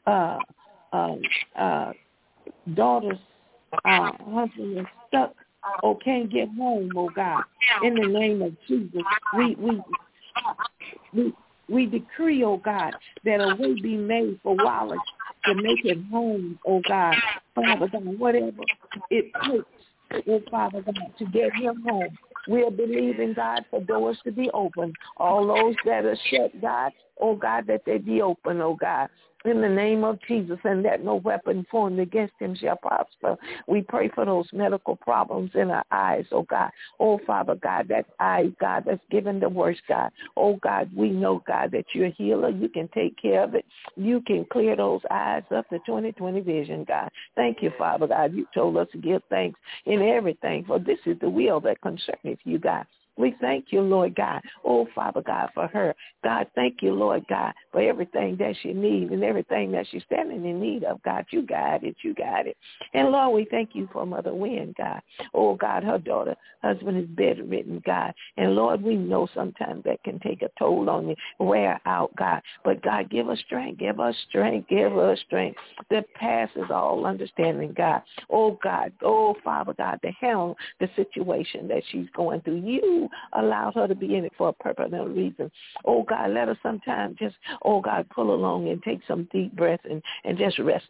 daughter's husband is stuck or can't get home, oh, God. In the name of Jesus, we decree, oh, God, that a way be made for Wallace to make it home, oh, God. Father God, whatever it takes, oh, Father God, to get him home. We're believing, God, for doors to be open. All those that are shut, God, oh, God, that they be open, oh, God. In the name of Jesus, and that no weapon formed against him shall prosper. We pray for those medical problems in our eyes, oh God. Oh, Father God, that eye, God, that's given the worst, God. Oh, God, we know, God, that you're a healer. You can take care of it. You can clear those eyes up to 20/20 vision, God. Thank you, Father God. You told us to give thanks in everything, for this is the will that concerneth you, God. We thank you, Lord God. Oh, Father God, for her. God, thank you, Lord God, for everything that she needs and everything that she's standing in need of. God, you got it. You got it. And, Lord, we thank you for Mother Wynn, God. Oh, God, her daughter, husband is bedridden, God. And, Lord, we know sometimes that can take a toll on you, wear out, God. But, God, give us strength. Give us strength. Give us strength that passes all understanding, God. Oh, God. Oh, Father God, to handle the situation that she's going through. You allowed her to be in it for a purpose and a reason. Oh, God, let her sometimes just, oh, God, pull along and take some deep breaths and just rest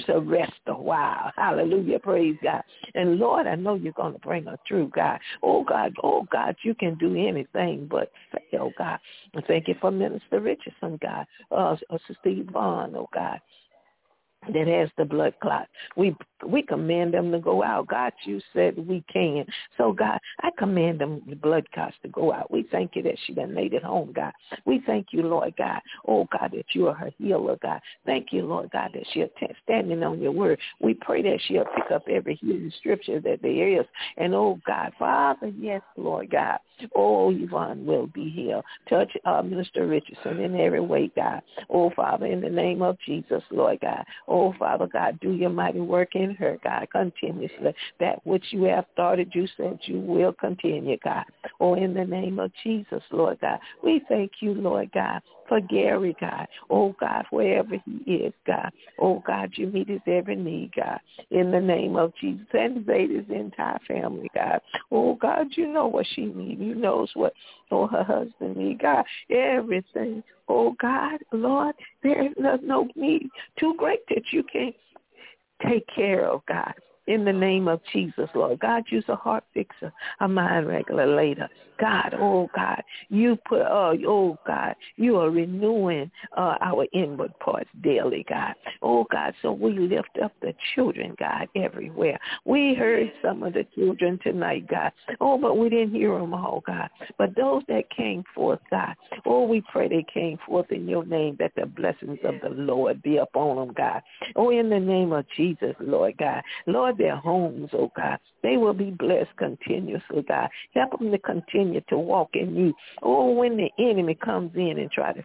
a while. Hallelujah. Praise God. And, Lord, I know you're going to bring her through, God. Oh, God, you can do anything but fail, God. And thank you for Minister Richardson, God. Sister Yvonne, oh, God, that has the blood clot. We command them to go out. God, you said we can. So, God, I command them, the blood clots, to go out. We thank you that she done made it home, God. We thank you, Lord God. Oh, God, that you are her healer, God. Thank you, Lord God, that she'll standing on your word. We pray that she'll pick up every healing scripture that there is. And, oh, God, Father, yes, Lord God. Oh, Yvonne will be healed. Touch Minister Richardson in every way, God. Oh, Father, in the name of Jesus, Lord God. Oh, Father God, do your mighty work in her, God, continuously. That which you have started, you said you will continue, God. Oh, in the name of Jesus, Lord God. We thank you, Lord God, for Gary, God. Oh, God, wherever he is, God. Oh, God, you meet his every need, God. In the name of Jesus. And Zeta's entire family, God. Oh, God, you know what she needs. You knows what, oh, her husband needs, God. Everything. Oh, God, Lord, there is no need too great that you can't take care of, God. In the name of Jesus, Lord. God, you's a heart fixer, a mind regulator. God, oh, God, you put, oh, God, you are renewing our inward parts daily, God. Oh, God, so we lift up the children, God, everywhere. We heard some of the children tonight, God. Oh, but we didn't hear them all, God. But those that came forth, God, oh, we pray they came forth in your name, that the blessings of the Lord be upon them, God. Oh, in the name of Jesus, Lord God. Lord, their homes, oh God, they will be blessed continuously, God. Help them to continue to walk in you. Oh, when the enemy comes in and try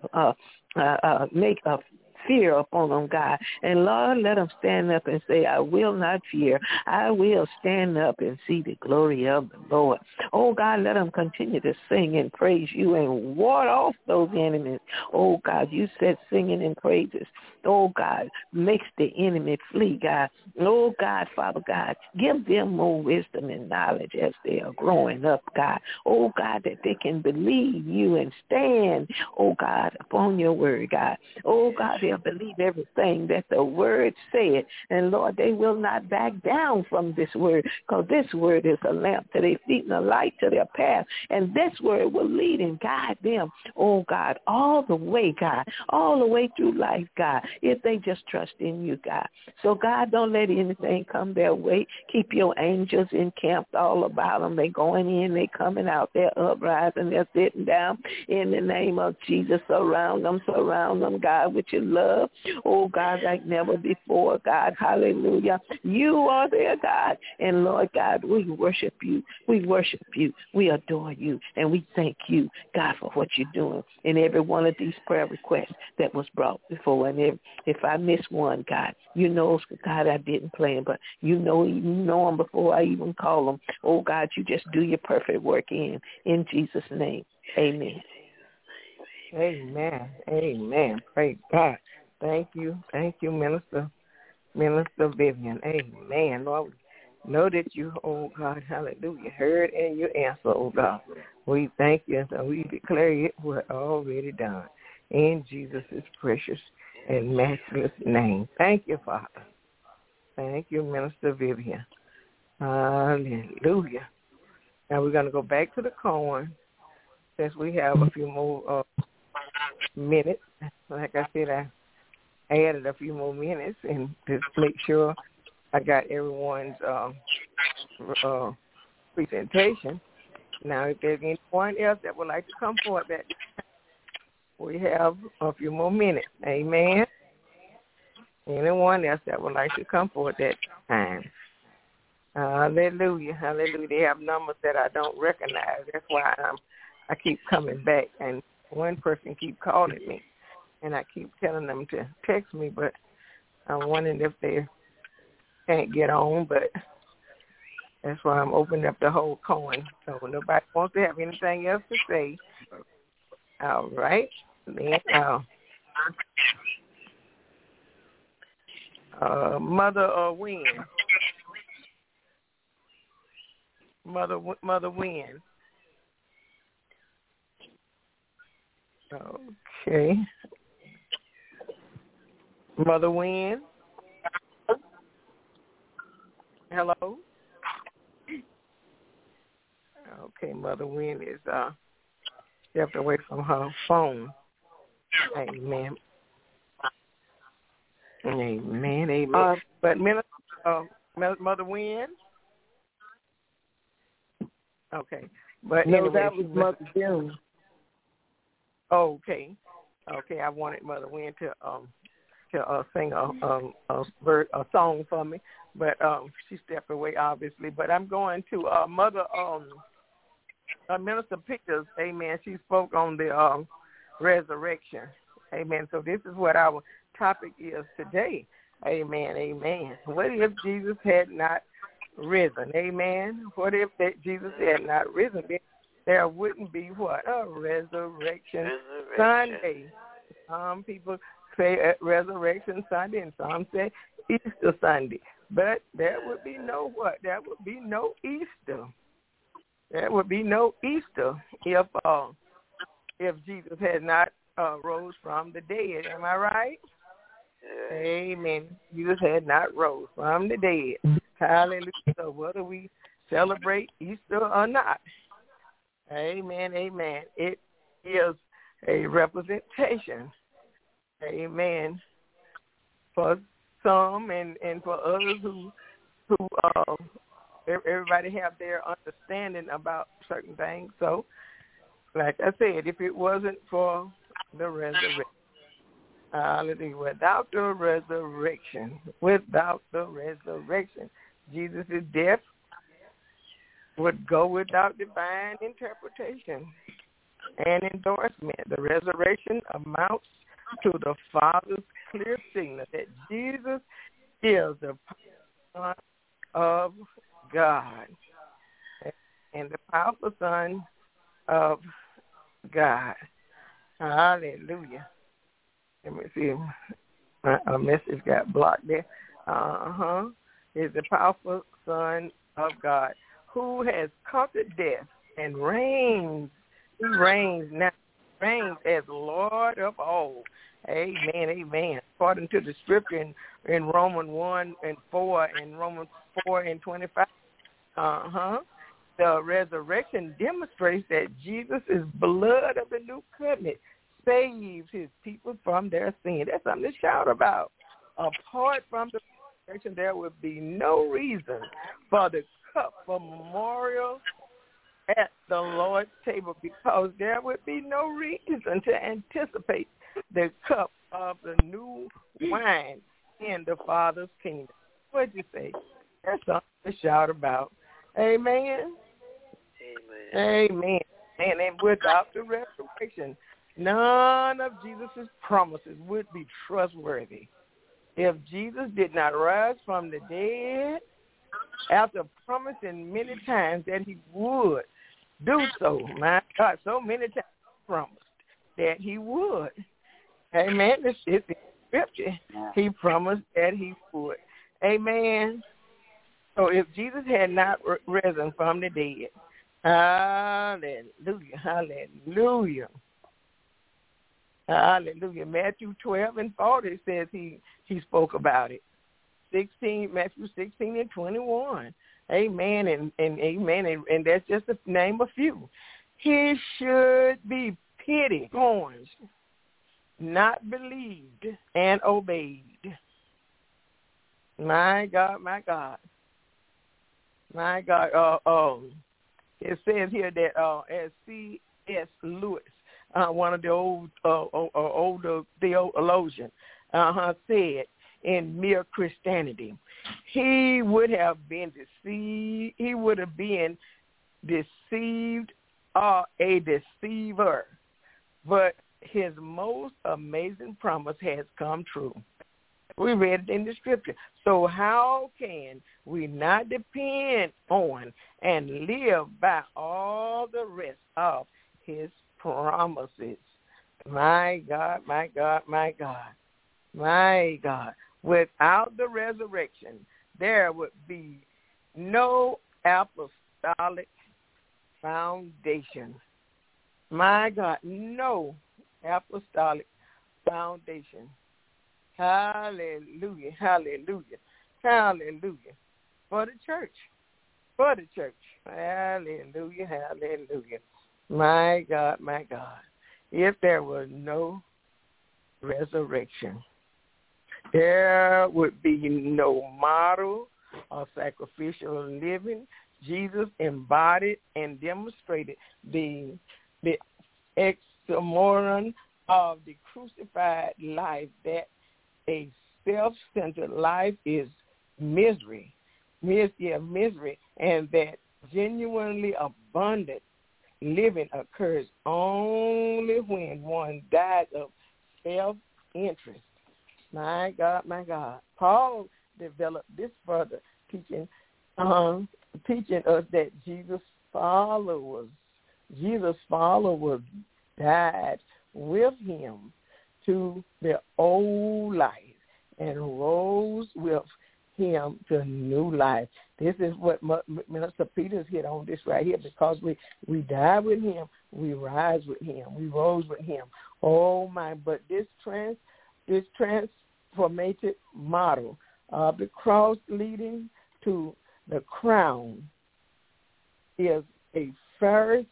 to make a fear upon them, God. And Lord, let them stand up and say, I will not fear. I will stand up and see the glory of the Lord. Oh, God, let them continue to sing and praise you and ward off those enemies. Oh, God, you said singing and praises. Oh, God, makes the enemy flee, God. Oh, God, Father God, give them more wisdom and knowledge as they are growing up, God. Oh, God, that they can believe you and stand, oh, God, upon your word, God. Oh, God, they'll believe everything that the word said. And, Lord, they will not back down from this word, because this word is a lamp to their feet and a light to their path. And this word will lead and guide them, oh, God, all the way, God, all the way through life, God, if they just trust in you, God. So, God, don't let anything come their way. Keep your angels encamped all about them. They're going in, they're coming out, they're uprising, they're sitting down. In the name of Jesus, surround them, God, with your love. Oh, God, like never before, God. Hallelujah. You are their God. And, Lord God, we worship you. We worship you. We adore you. And we thank you, God, for what you're doing in every one of these prayer requests that was brought before. And If I miss one, God, you know, God, I didn't plan, but you know them before I even call them. Oh, God, you just do your perfect work in Jesus' name. Amen. Amen. Amen. Praise God. Thank you, Minister Vivian. Amen. Lord, we know that you, oh God, hallelujah, heard and you answer, oh God. We thank you and we declare it was already done. In Jesus' precious and matchless name. Thank you, Father. Thank you, Minister Vivian. Hallelujah. Now we're going to go back to the corn since we have a few more minutes. Like I said, I added a few more minutes and just make sure I got everyone's presentation. Now, if there's anyone else that would like to come forward, that we have a few more minutes. Amen. Anyone else that would like to come forward that time. Hallelujah. Hallelujah. They have numbers that I don't recognize. That's why I keep coming back. And one person keep calling me. And I keep telling them to text me, but I'm wondering if they can't get on. But that's why I'm opening up the whole coin. So nobody wants to have anything else to say. All right. Then, Mother Wynn. Mother Wynn. Okay. Mother Wynn. Hello. Okay, Mother Wynn is stepped away from her phone. Amen. Amen. But Mother Wynn. Okay, but no, anyway, that was Mother June. Okay. I wanted Mother Wynn to sing a song for me, but she stepped away obviously. But I'm going to Mother Minister Peters. Amen. She spoke on the resurrection. Amen. So this is what our topic is today. Amen. Amen. What if Jesus had not risen? Amen. What if that Jesus had not risen? There wouldn't be what? A resurrection Sunday. Some people say Resurrection Sunday and some say Easter Sunday. But there would be no what? There would be no Easter. There would be no Easter if Jesus had not rose from the dead. Am I right? Yeah. Amen. Jesus had not rose from the dead. Hallelujah. So whether we celebrate Easter or not, amen, amen, it is a representation, amen, for some and for others who everybody have their understanding about certain things. So, like I said, if it wasn't for the resurrection, without the resurrection, Jesus' death would go without divine interpretation and endorsement. The resurrection amounts to the Father's clear signal that Jesus is the Son of God and the powerful Son of God. Hallelujah. Let me see. A message got blocked there. Is the powerful Son of God who has conquered death and reigns. He reigns now. Reigns as Lord of all. Amen. Amen. According to the scripture in Romans 1:4 and Romans 4:25. The resurrection demonstrates that Jesus' blood of the new covenant saves his people from their sin. That's something to shout about. Apart from the resurrection, there would be no reason for the cup for memorial at the Lord's table, because there would be no reason to anticipate the cup of the new wine in the Father's kingdom. What'd you say? That's something to shout about. Amen. Amen. Amen. And without the resurrection, None of Jesus' promises would be trustworthy. If Jesus did not rise from the dead, after promising many times that he would do so, my God, so many times promised that he would. Amen. It's in Scripture. He promised that he would. Amen. So if Jesus had not risen from the dead, hallelujah, hallelujah, hallelujah. Matthew 12:40 says he spoke about it. Matthew 16:21. Amen and amen. And that's just to name a few. He should be pitied, scorned, not believed, and obeyed. My God, my God. My God. It says here that as C.S. Lewis, one of the older theologians, said in Mere Christianity, he would have been deceived. He would have been deceived or a deceiver, but his most amazing promise has come true. We read it in the Scripture. So how can we not depend on and live by all the rest of his promises? My God, my God, my God, my God. Without the resurrection, there would be no apostolic foundation. My God, no apostolic foundation. Hallelujah, hallelujah, hallelujah. For the church. Hallelujah, hallelujah. My God, my God. If there was no resurrection, there would be no model of sacrificial living. Jesus embodied and demonstrated the oxymoron of the crucified life, that a self-centered life is misery, and that genuinely abundant living occurs only when one dies of self-interest. My God, my God. Paul developed this further, teaching us that Jesus' followers died with him to their old life and rose with him to new life. This is what Minister Peters hit on this right here, because we die with him, we rise with him, we rose with him. Oh my! But this transformative model of the cross leading to the crown is a first.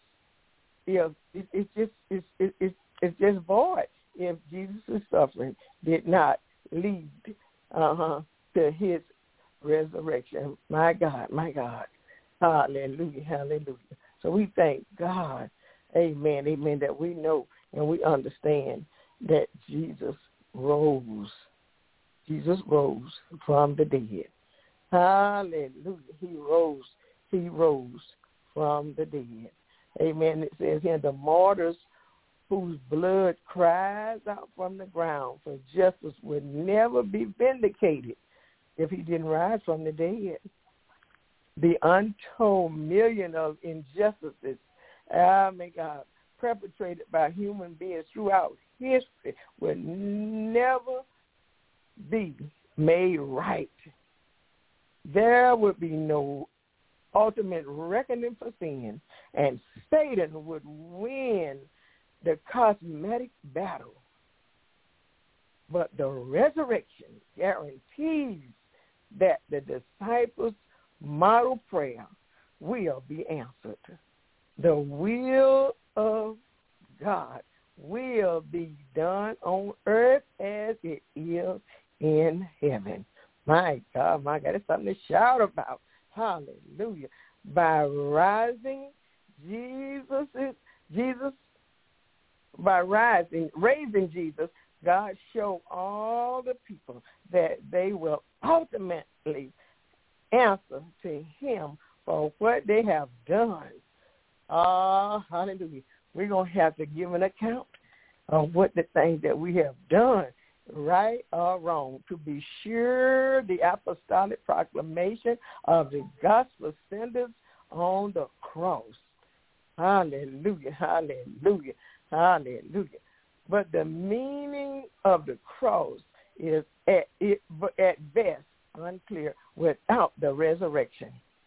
It's just void if Jesus' suffering did not lead to his resurrection. My God, my God. Hallelujah, hallelujah. So we thank God, amen, amen, that we know and we understand that Jesus rose. Jesus rose from the dead. Hallelujah. He rose from the dead. Amen. It says here, the martyrs whose blood cries out from the ground for justice would never be vindicated if he didn't rise from the dead. The untold million of injustices, my God, perpetrated by human beings throughout history will never be made right. There would be no ultimate reckoning for sin, and Satan would win the cosmetic battle. But the resurrection guarantees that the disciples' model prayer will be answered. The will of God will be done on earth as it is in heaven. My God, it's something to shout about. Hallelujah. By raising Jesus, God showed all the people that they will ultimately answer to him for what they have done. Hallelujah. We're going to have to give an account. of what the things that we have done, right or wrong, to be sure the apostolic proclamation of the gospel centers on the cross. Hallelujah, hallelujah, hallelujah. But the meaning of the cross is at best unclear without the resurrection.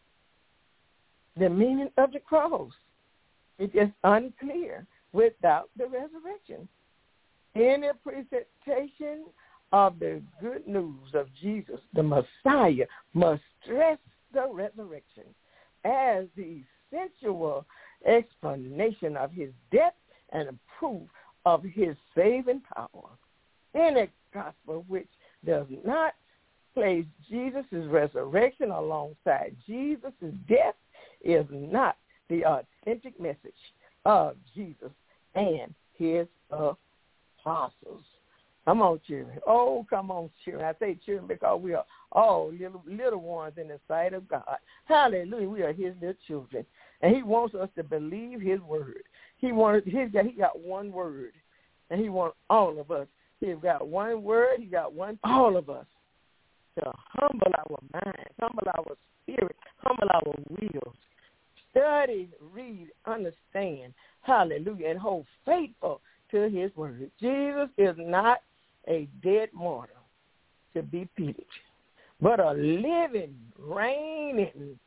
The meaning of the cross is just unclear without the resurrection. Any presentation of the good news of Jesus, the Messiah, must stress the resurrection as the essential explanation of his death and proof of his saving power. Any gospel which does not place Jesus' resurrection alongside Jesus' death is not the authentic message of Jesus and his apostles. Come on, children. Oh, come on, children. I say children because we are all little ones in the sight of God. Hallelujah. We are his little children. And he wants us to believe his word. He got one word, and he wants all of us. He's got one word. He got all of us to humble our minds, humble our spirit, humble our wills. Study, read, understand, hallelujah, and hold faithful to his word. Jesus is not a dead mortal to be pitied, but a living, reigning,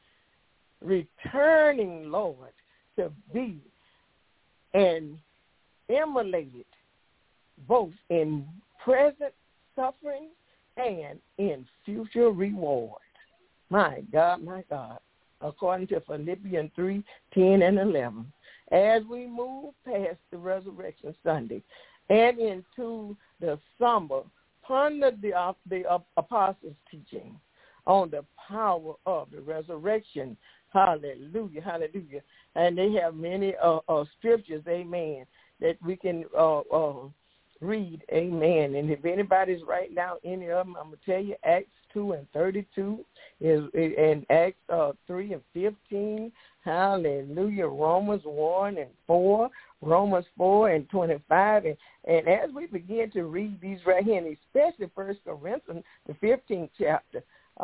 returning Lord to be and immolated both in present suffering and in future reward. My God, according to Philippians 3:10 and 11. As we move past the Resurrection Sunday and into the summer, ponder the apostles' teaching on the power of the resurrection. Hallelujah, hallelujah. And they have many scriptures, amen, that we can read, amen. And if anybody's writing down any of them, I'm going to tell you Acts 2:32 and Acts 3:15. Hallelujah. Romans 1:4, Romans 4:25. And as we begin to read these right here, and especially 1 Corinthians, the 15th chapter,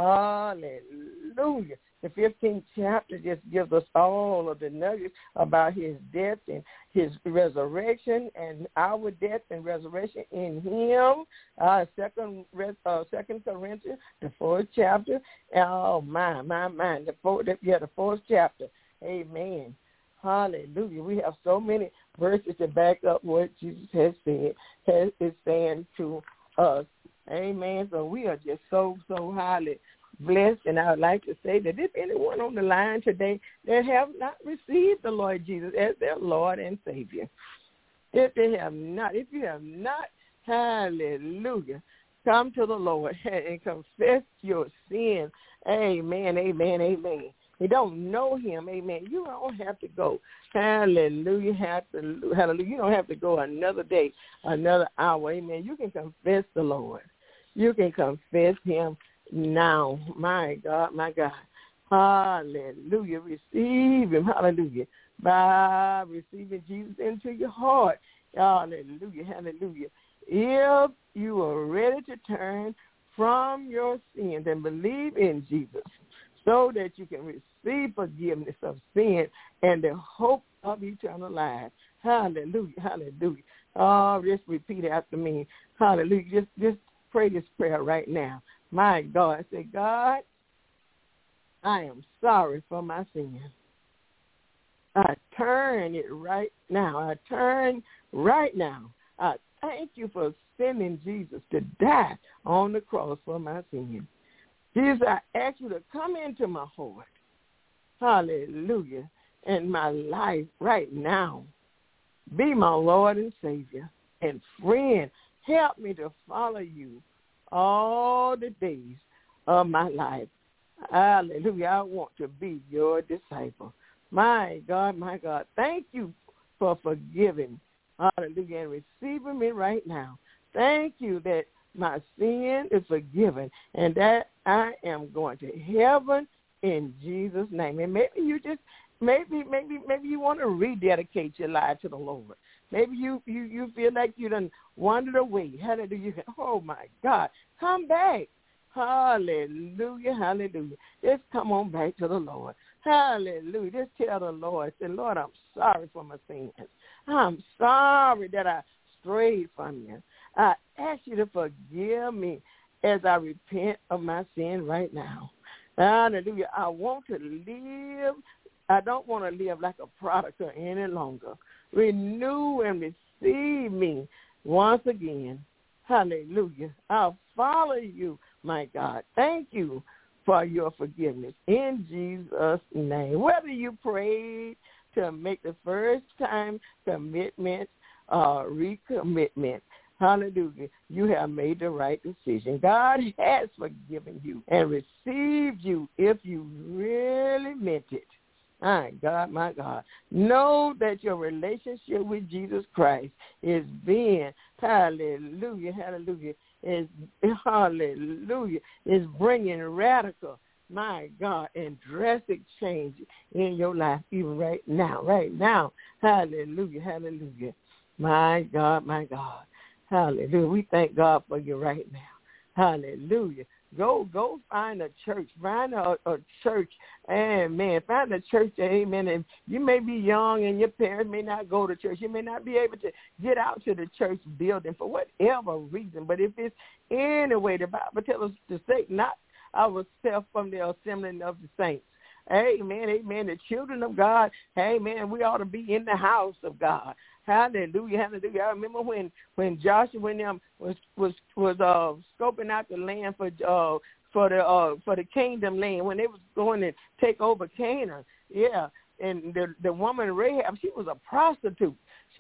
hallelujah. The 15th chapter just gives us all of the nuggets about his death and his resurrection and our death and resurrection in him. 2 Corinthians, the 4th chapter. Oh, my. The 4th chapter. Amen. Hallelujah. We have so many verses to back up what Jesus has said, is saying to us. Amen. So we are just so highly blessed, and I would like to say that if anyone on the line today that have not received the Lord Jesus as their Lord and Savior, if you have not, hallelujah, come to the Lord and confess your sin. Amen, amen, amen. You don't know him, amen. You don't have to go. Hallelujah, hallelujah. You don't have to go another day, another hour, amen. You can confess the Lord. You can confess him now. My God, my God. Hallelujah. Receive him. Hallelujah. By receiving Jesus into your heart. Hallelujah. Hallelujah. If you are ready to turn from your sins and believe in Jesus so that you can receive forgiveness of sin and the hope of eternal life. Hallelujah. Hallelujah. Oh, just repeat after me. Hallelujah. Just pray this prayer right now. My God, say, God, I am sorry for my sin. I turn it right now. I turn right now. I thank you for sending Jesus to die on the cross for my sin. Jesus, I ask you to come into my heart. Hallelujah. In my life right now. Be my Lord and Savior and friend. Help me to follow you all the days of my life. Hallelujah. I want to be your disciple. My God, thank you for forgiving. Hallelujah. And receiving me right now. Thank you that my sin is forgiven and that I am going to heaven in Jesus' name. And maybe you want to rededicate your life to the Lord. Maybe you feel like you done wandered away. Hallelujah. Oh, my God. Come back. Hallelujah, hallelujah. Just come on back to the Lord. Hallelujah. Just tell the Lord, say, Lord, I'm sorry for my sins. I'm sorry that I strayed from you. I ask you to forgive me as I repent of my sin right now. Hallelujah. I want to live. I don't want to live like a prodigal any longer. Renew and receive me once again. Hallelujah. I'll follow you, my God. Thank you for your forgiveness in Jesus' name. Whether you prayed to make the first time commitment or recommitment, hallelujah, you have made the right decision. God has forgiven you and received you if you really meant it. My God, my God. Know that your relationship with Jesus Christ is being, hallelujah, hallelujah, is bringing radical, my God, and drastic change in your life even right now. Hallelujah, hallelujah. My God, hallelujah. We thank God for you right now. Hallelujah. Go find a church. Find a church. Amen. Find a church. Amen. And you may be young and your parents may not go to church. You may not be able to get out to the church building for whatever reason. But if it's any way, the Bible tells us to say, not ourselves from the assembling of the saints. Amen. Amen. The children of God. Amen. We ought to be in the house of God. Hallelujah, hallelujah. I remember when Joshua and them was scoping out the land for the kingdom land, when they was going to take over Canaan. Yeah. And the woman Rahab, she was a prostitute.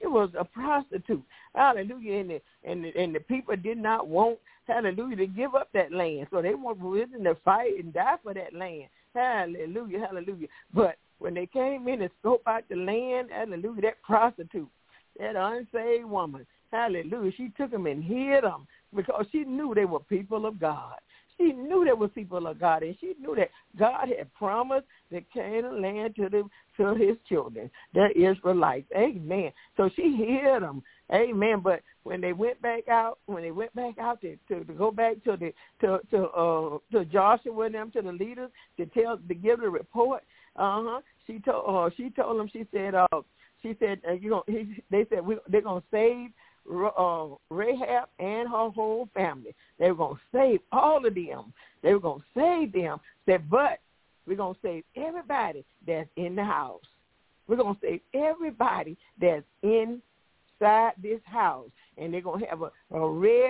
Hallelujah. And the people did not want, hallelujah, to give up that land. So they were willing to fight and die for that land. Hallelujah, hallelujah. But when they came in and scoped out the land, hallelujah, that prostitute, that unsaved woman, hallelujah, she took them and hid them because she knew they were people of God. She knew they were people of God, and she knew that God had promised the Canaan land to his children, the Israelites. Amen. So she hid them. Amen. But when they went back out, to go back to Joshua and them, to the leaders, to give the report, she told them, she said, they said they're gonna save Rahab and her whole family. They were gonna save all of them. They were gonna save them. Said, but we're gonna save everybody that's in the house. We're gonna save everybody that's inside this house, and they're gonna have a red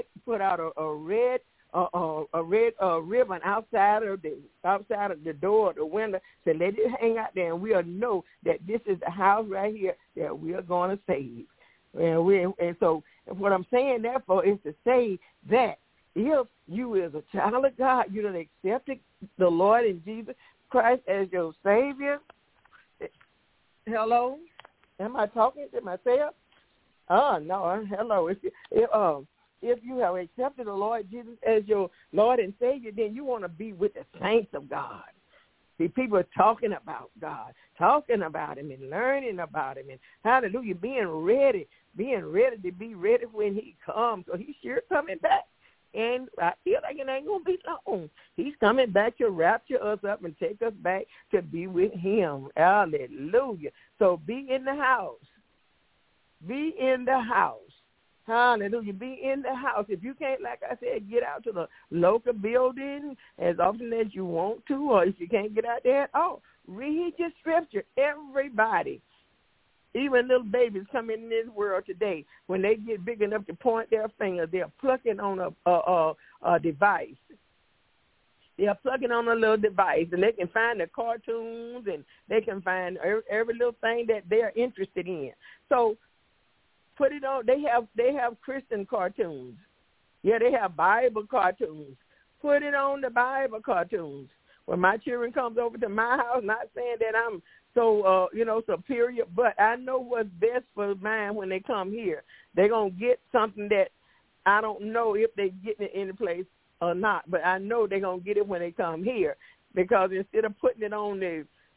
ribbon outside of the door, the window, so let it hang out there, and we'll know that this is the house right here that we are going to save. And so what I'm saying, therefore, is to say that if you as a child of God, you done accepted the Lord and Jesus Christ as your Savior. Hello? Am I talking to myself? Oh, no. Hello. If you have accepted the Lord Jesus as your Lord and Savior, then you want to be with the saints of God. See, people are talking about God, talking about him and learning about him, and hallelujah, being ready to be ready when he comes. So he's sure coming back. And I feel like it ain't going to be long. He's coming back to rapture us up and take us back to be with him. Hallelujah. So be in the house. Be in the house. Hallelujah. Be in the house. If you can't, like I said, get out to the local building as often as you want to, or if you can't get out there at all, read your scripture. Everybody, even little babies coming in this world today, when they get big enough to point their finger, they're plucking on a device. They're plugging on a little device, and they can find the cartoons, and they can find every little thing that they're interested in. So put it on. They have Christian cartoons. Yeah, they have Bible cartoons. Put it on the Bible cartoons. When my children comes over to my house, not saying that I'm so superior, but I know what's best for mine when they come here. They're gonna get something that I don't know if they get it in the place or not, but I know they're gonna get it when they come here, because instead of putting it on the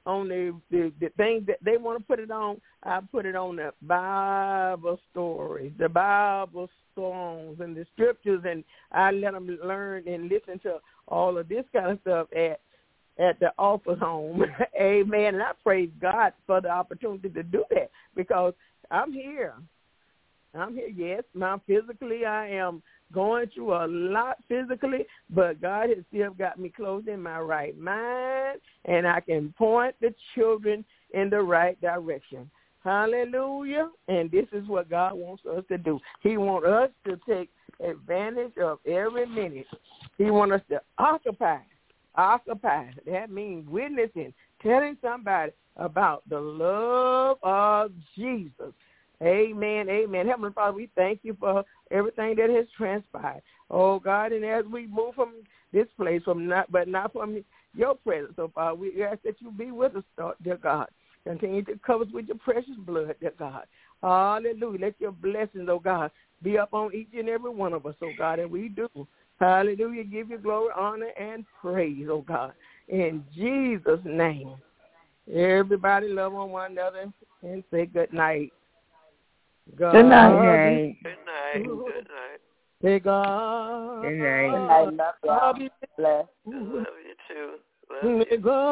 the thing that they want to put it on, I put it on the Bible stories, the Bible songs, and the scriptures, and I let them learn and listen to all of this kind of stuff at the office home. Amen. And I praise God for the opportunity to do that because I'm here. Yes, physically I am going through a lot physically, but God has still got me clothed in my right mind, and I can point the children in the right direction. Hallelujah. And this is what God wants us to do. He wants us to take advantage of every minute. He wants us to occupy. That means witnessing, telling somebody about the love of Jesus. Amen, amen. Heavenly Father, we thank you for everything that has transpired. Oh, God, and as we move from this place, but not from your presence, so Father, we ask that you be with us, dear God. Continue to cover us with your precious blood, dear God. Hallelujah. Let your blessings, oh God, be up on each and every one of us, oh God, and we do. Hallelujah. Give you glory, honor, and praise, oh God. In Jesus' name. Everybody love on one another and say good night. God. Good night. Good night. Good night. Say God. Good night. Good night. Love y'all. Bless. Love you too. May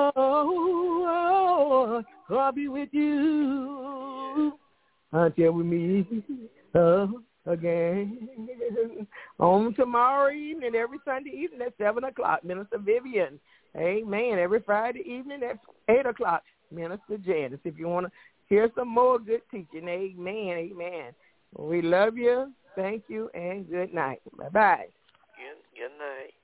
God be with you until we meet again on tomorrow evening, every Sunday evening at 7 o'clock, Minister Vivian. Amen. Every Friday evening at 8 o'clock, Minister Janice. If you want to hear some more good teaching, amen, amen. We love you. Thank you, and good night. Bye-bye. Good night.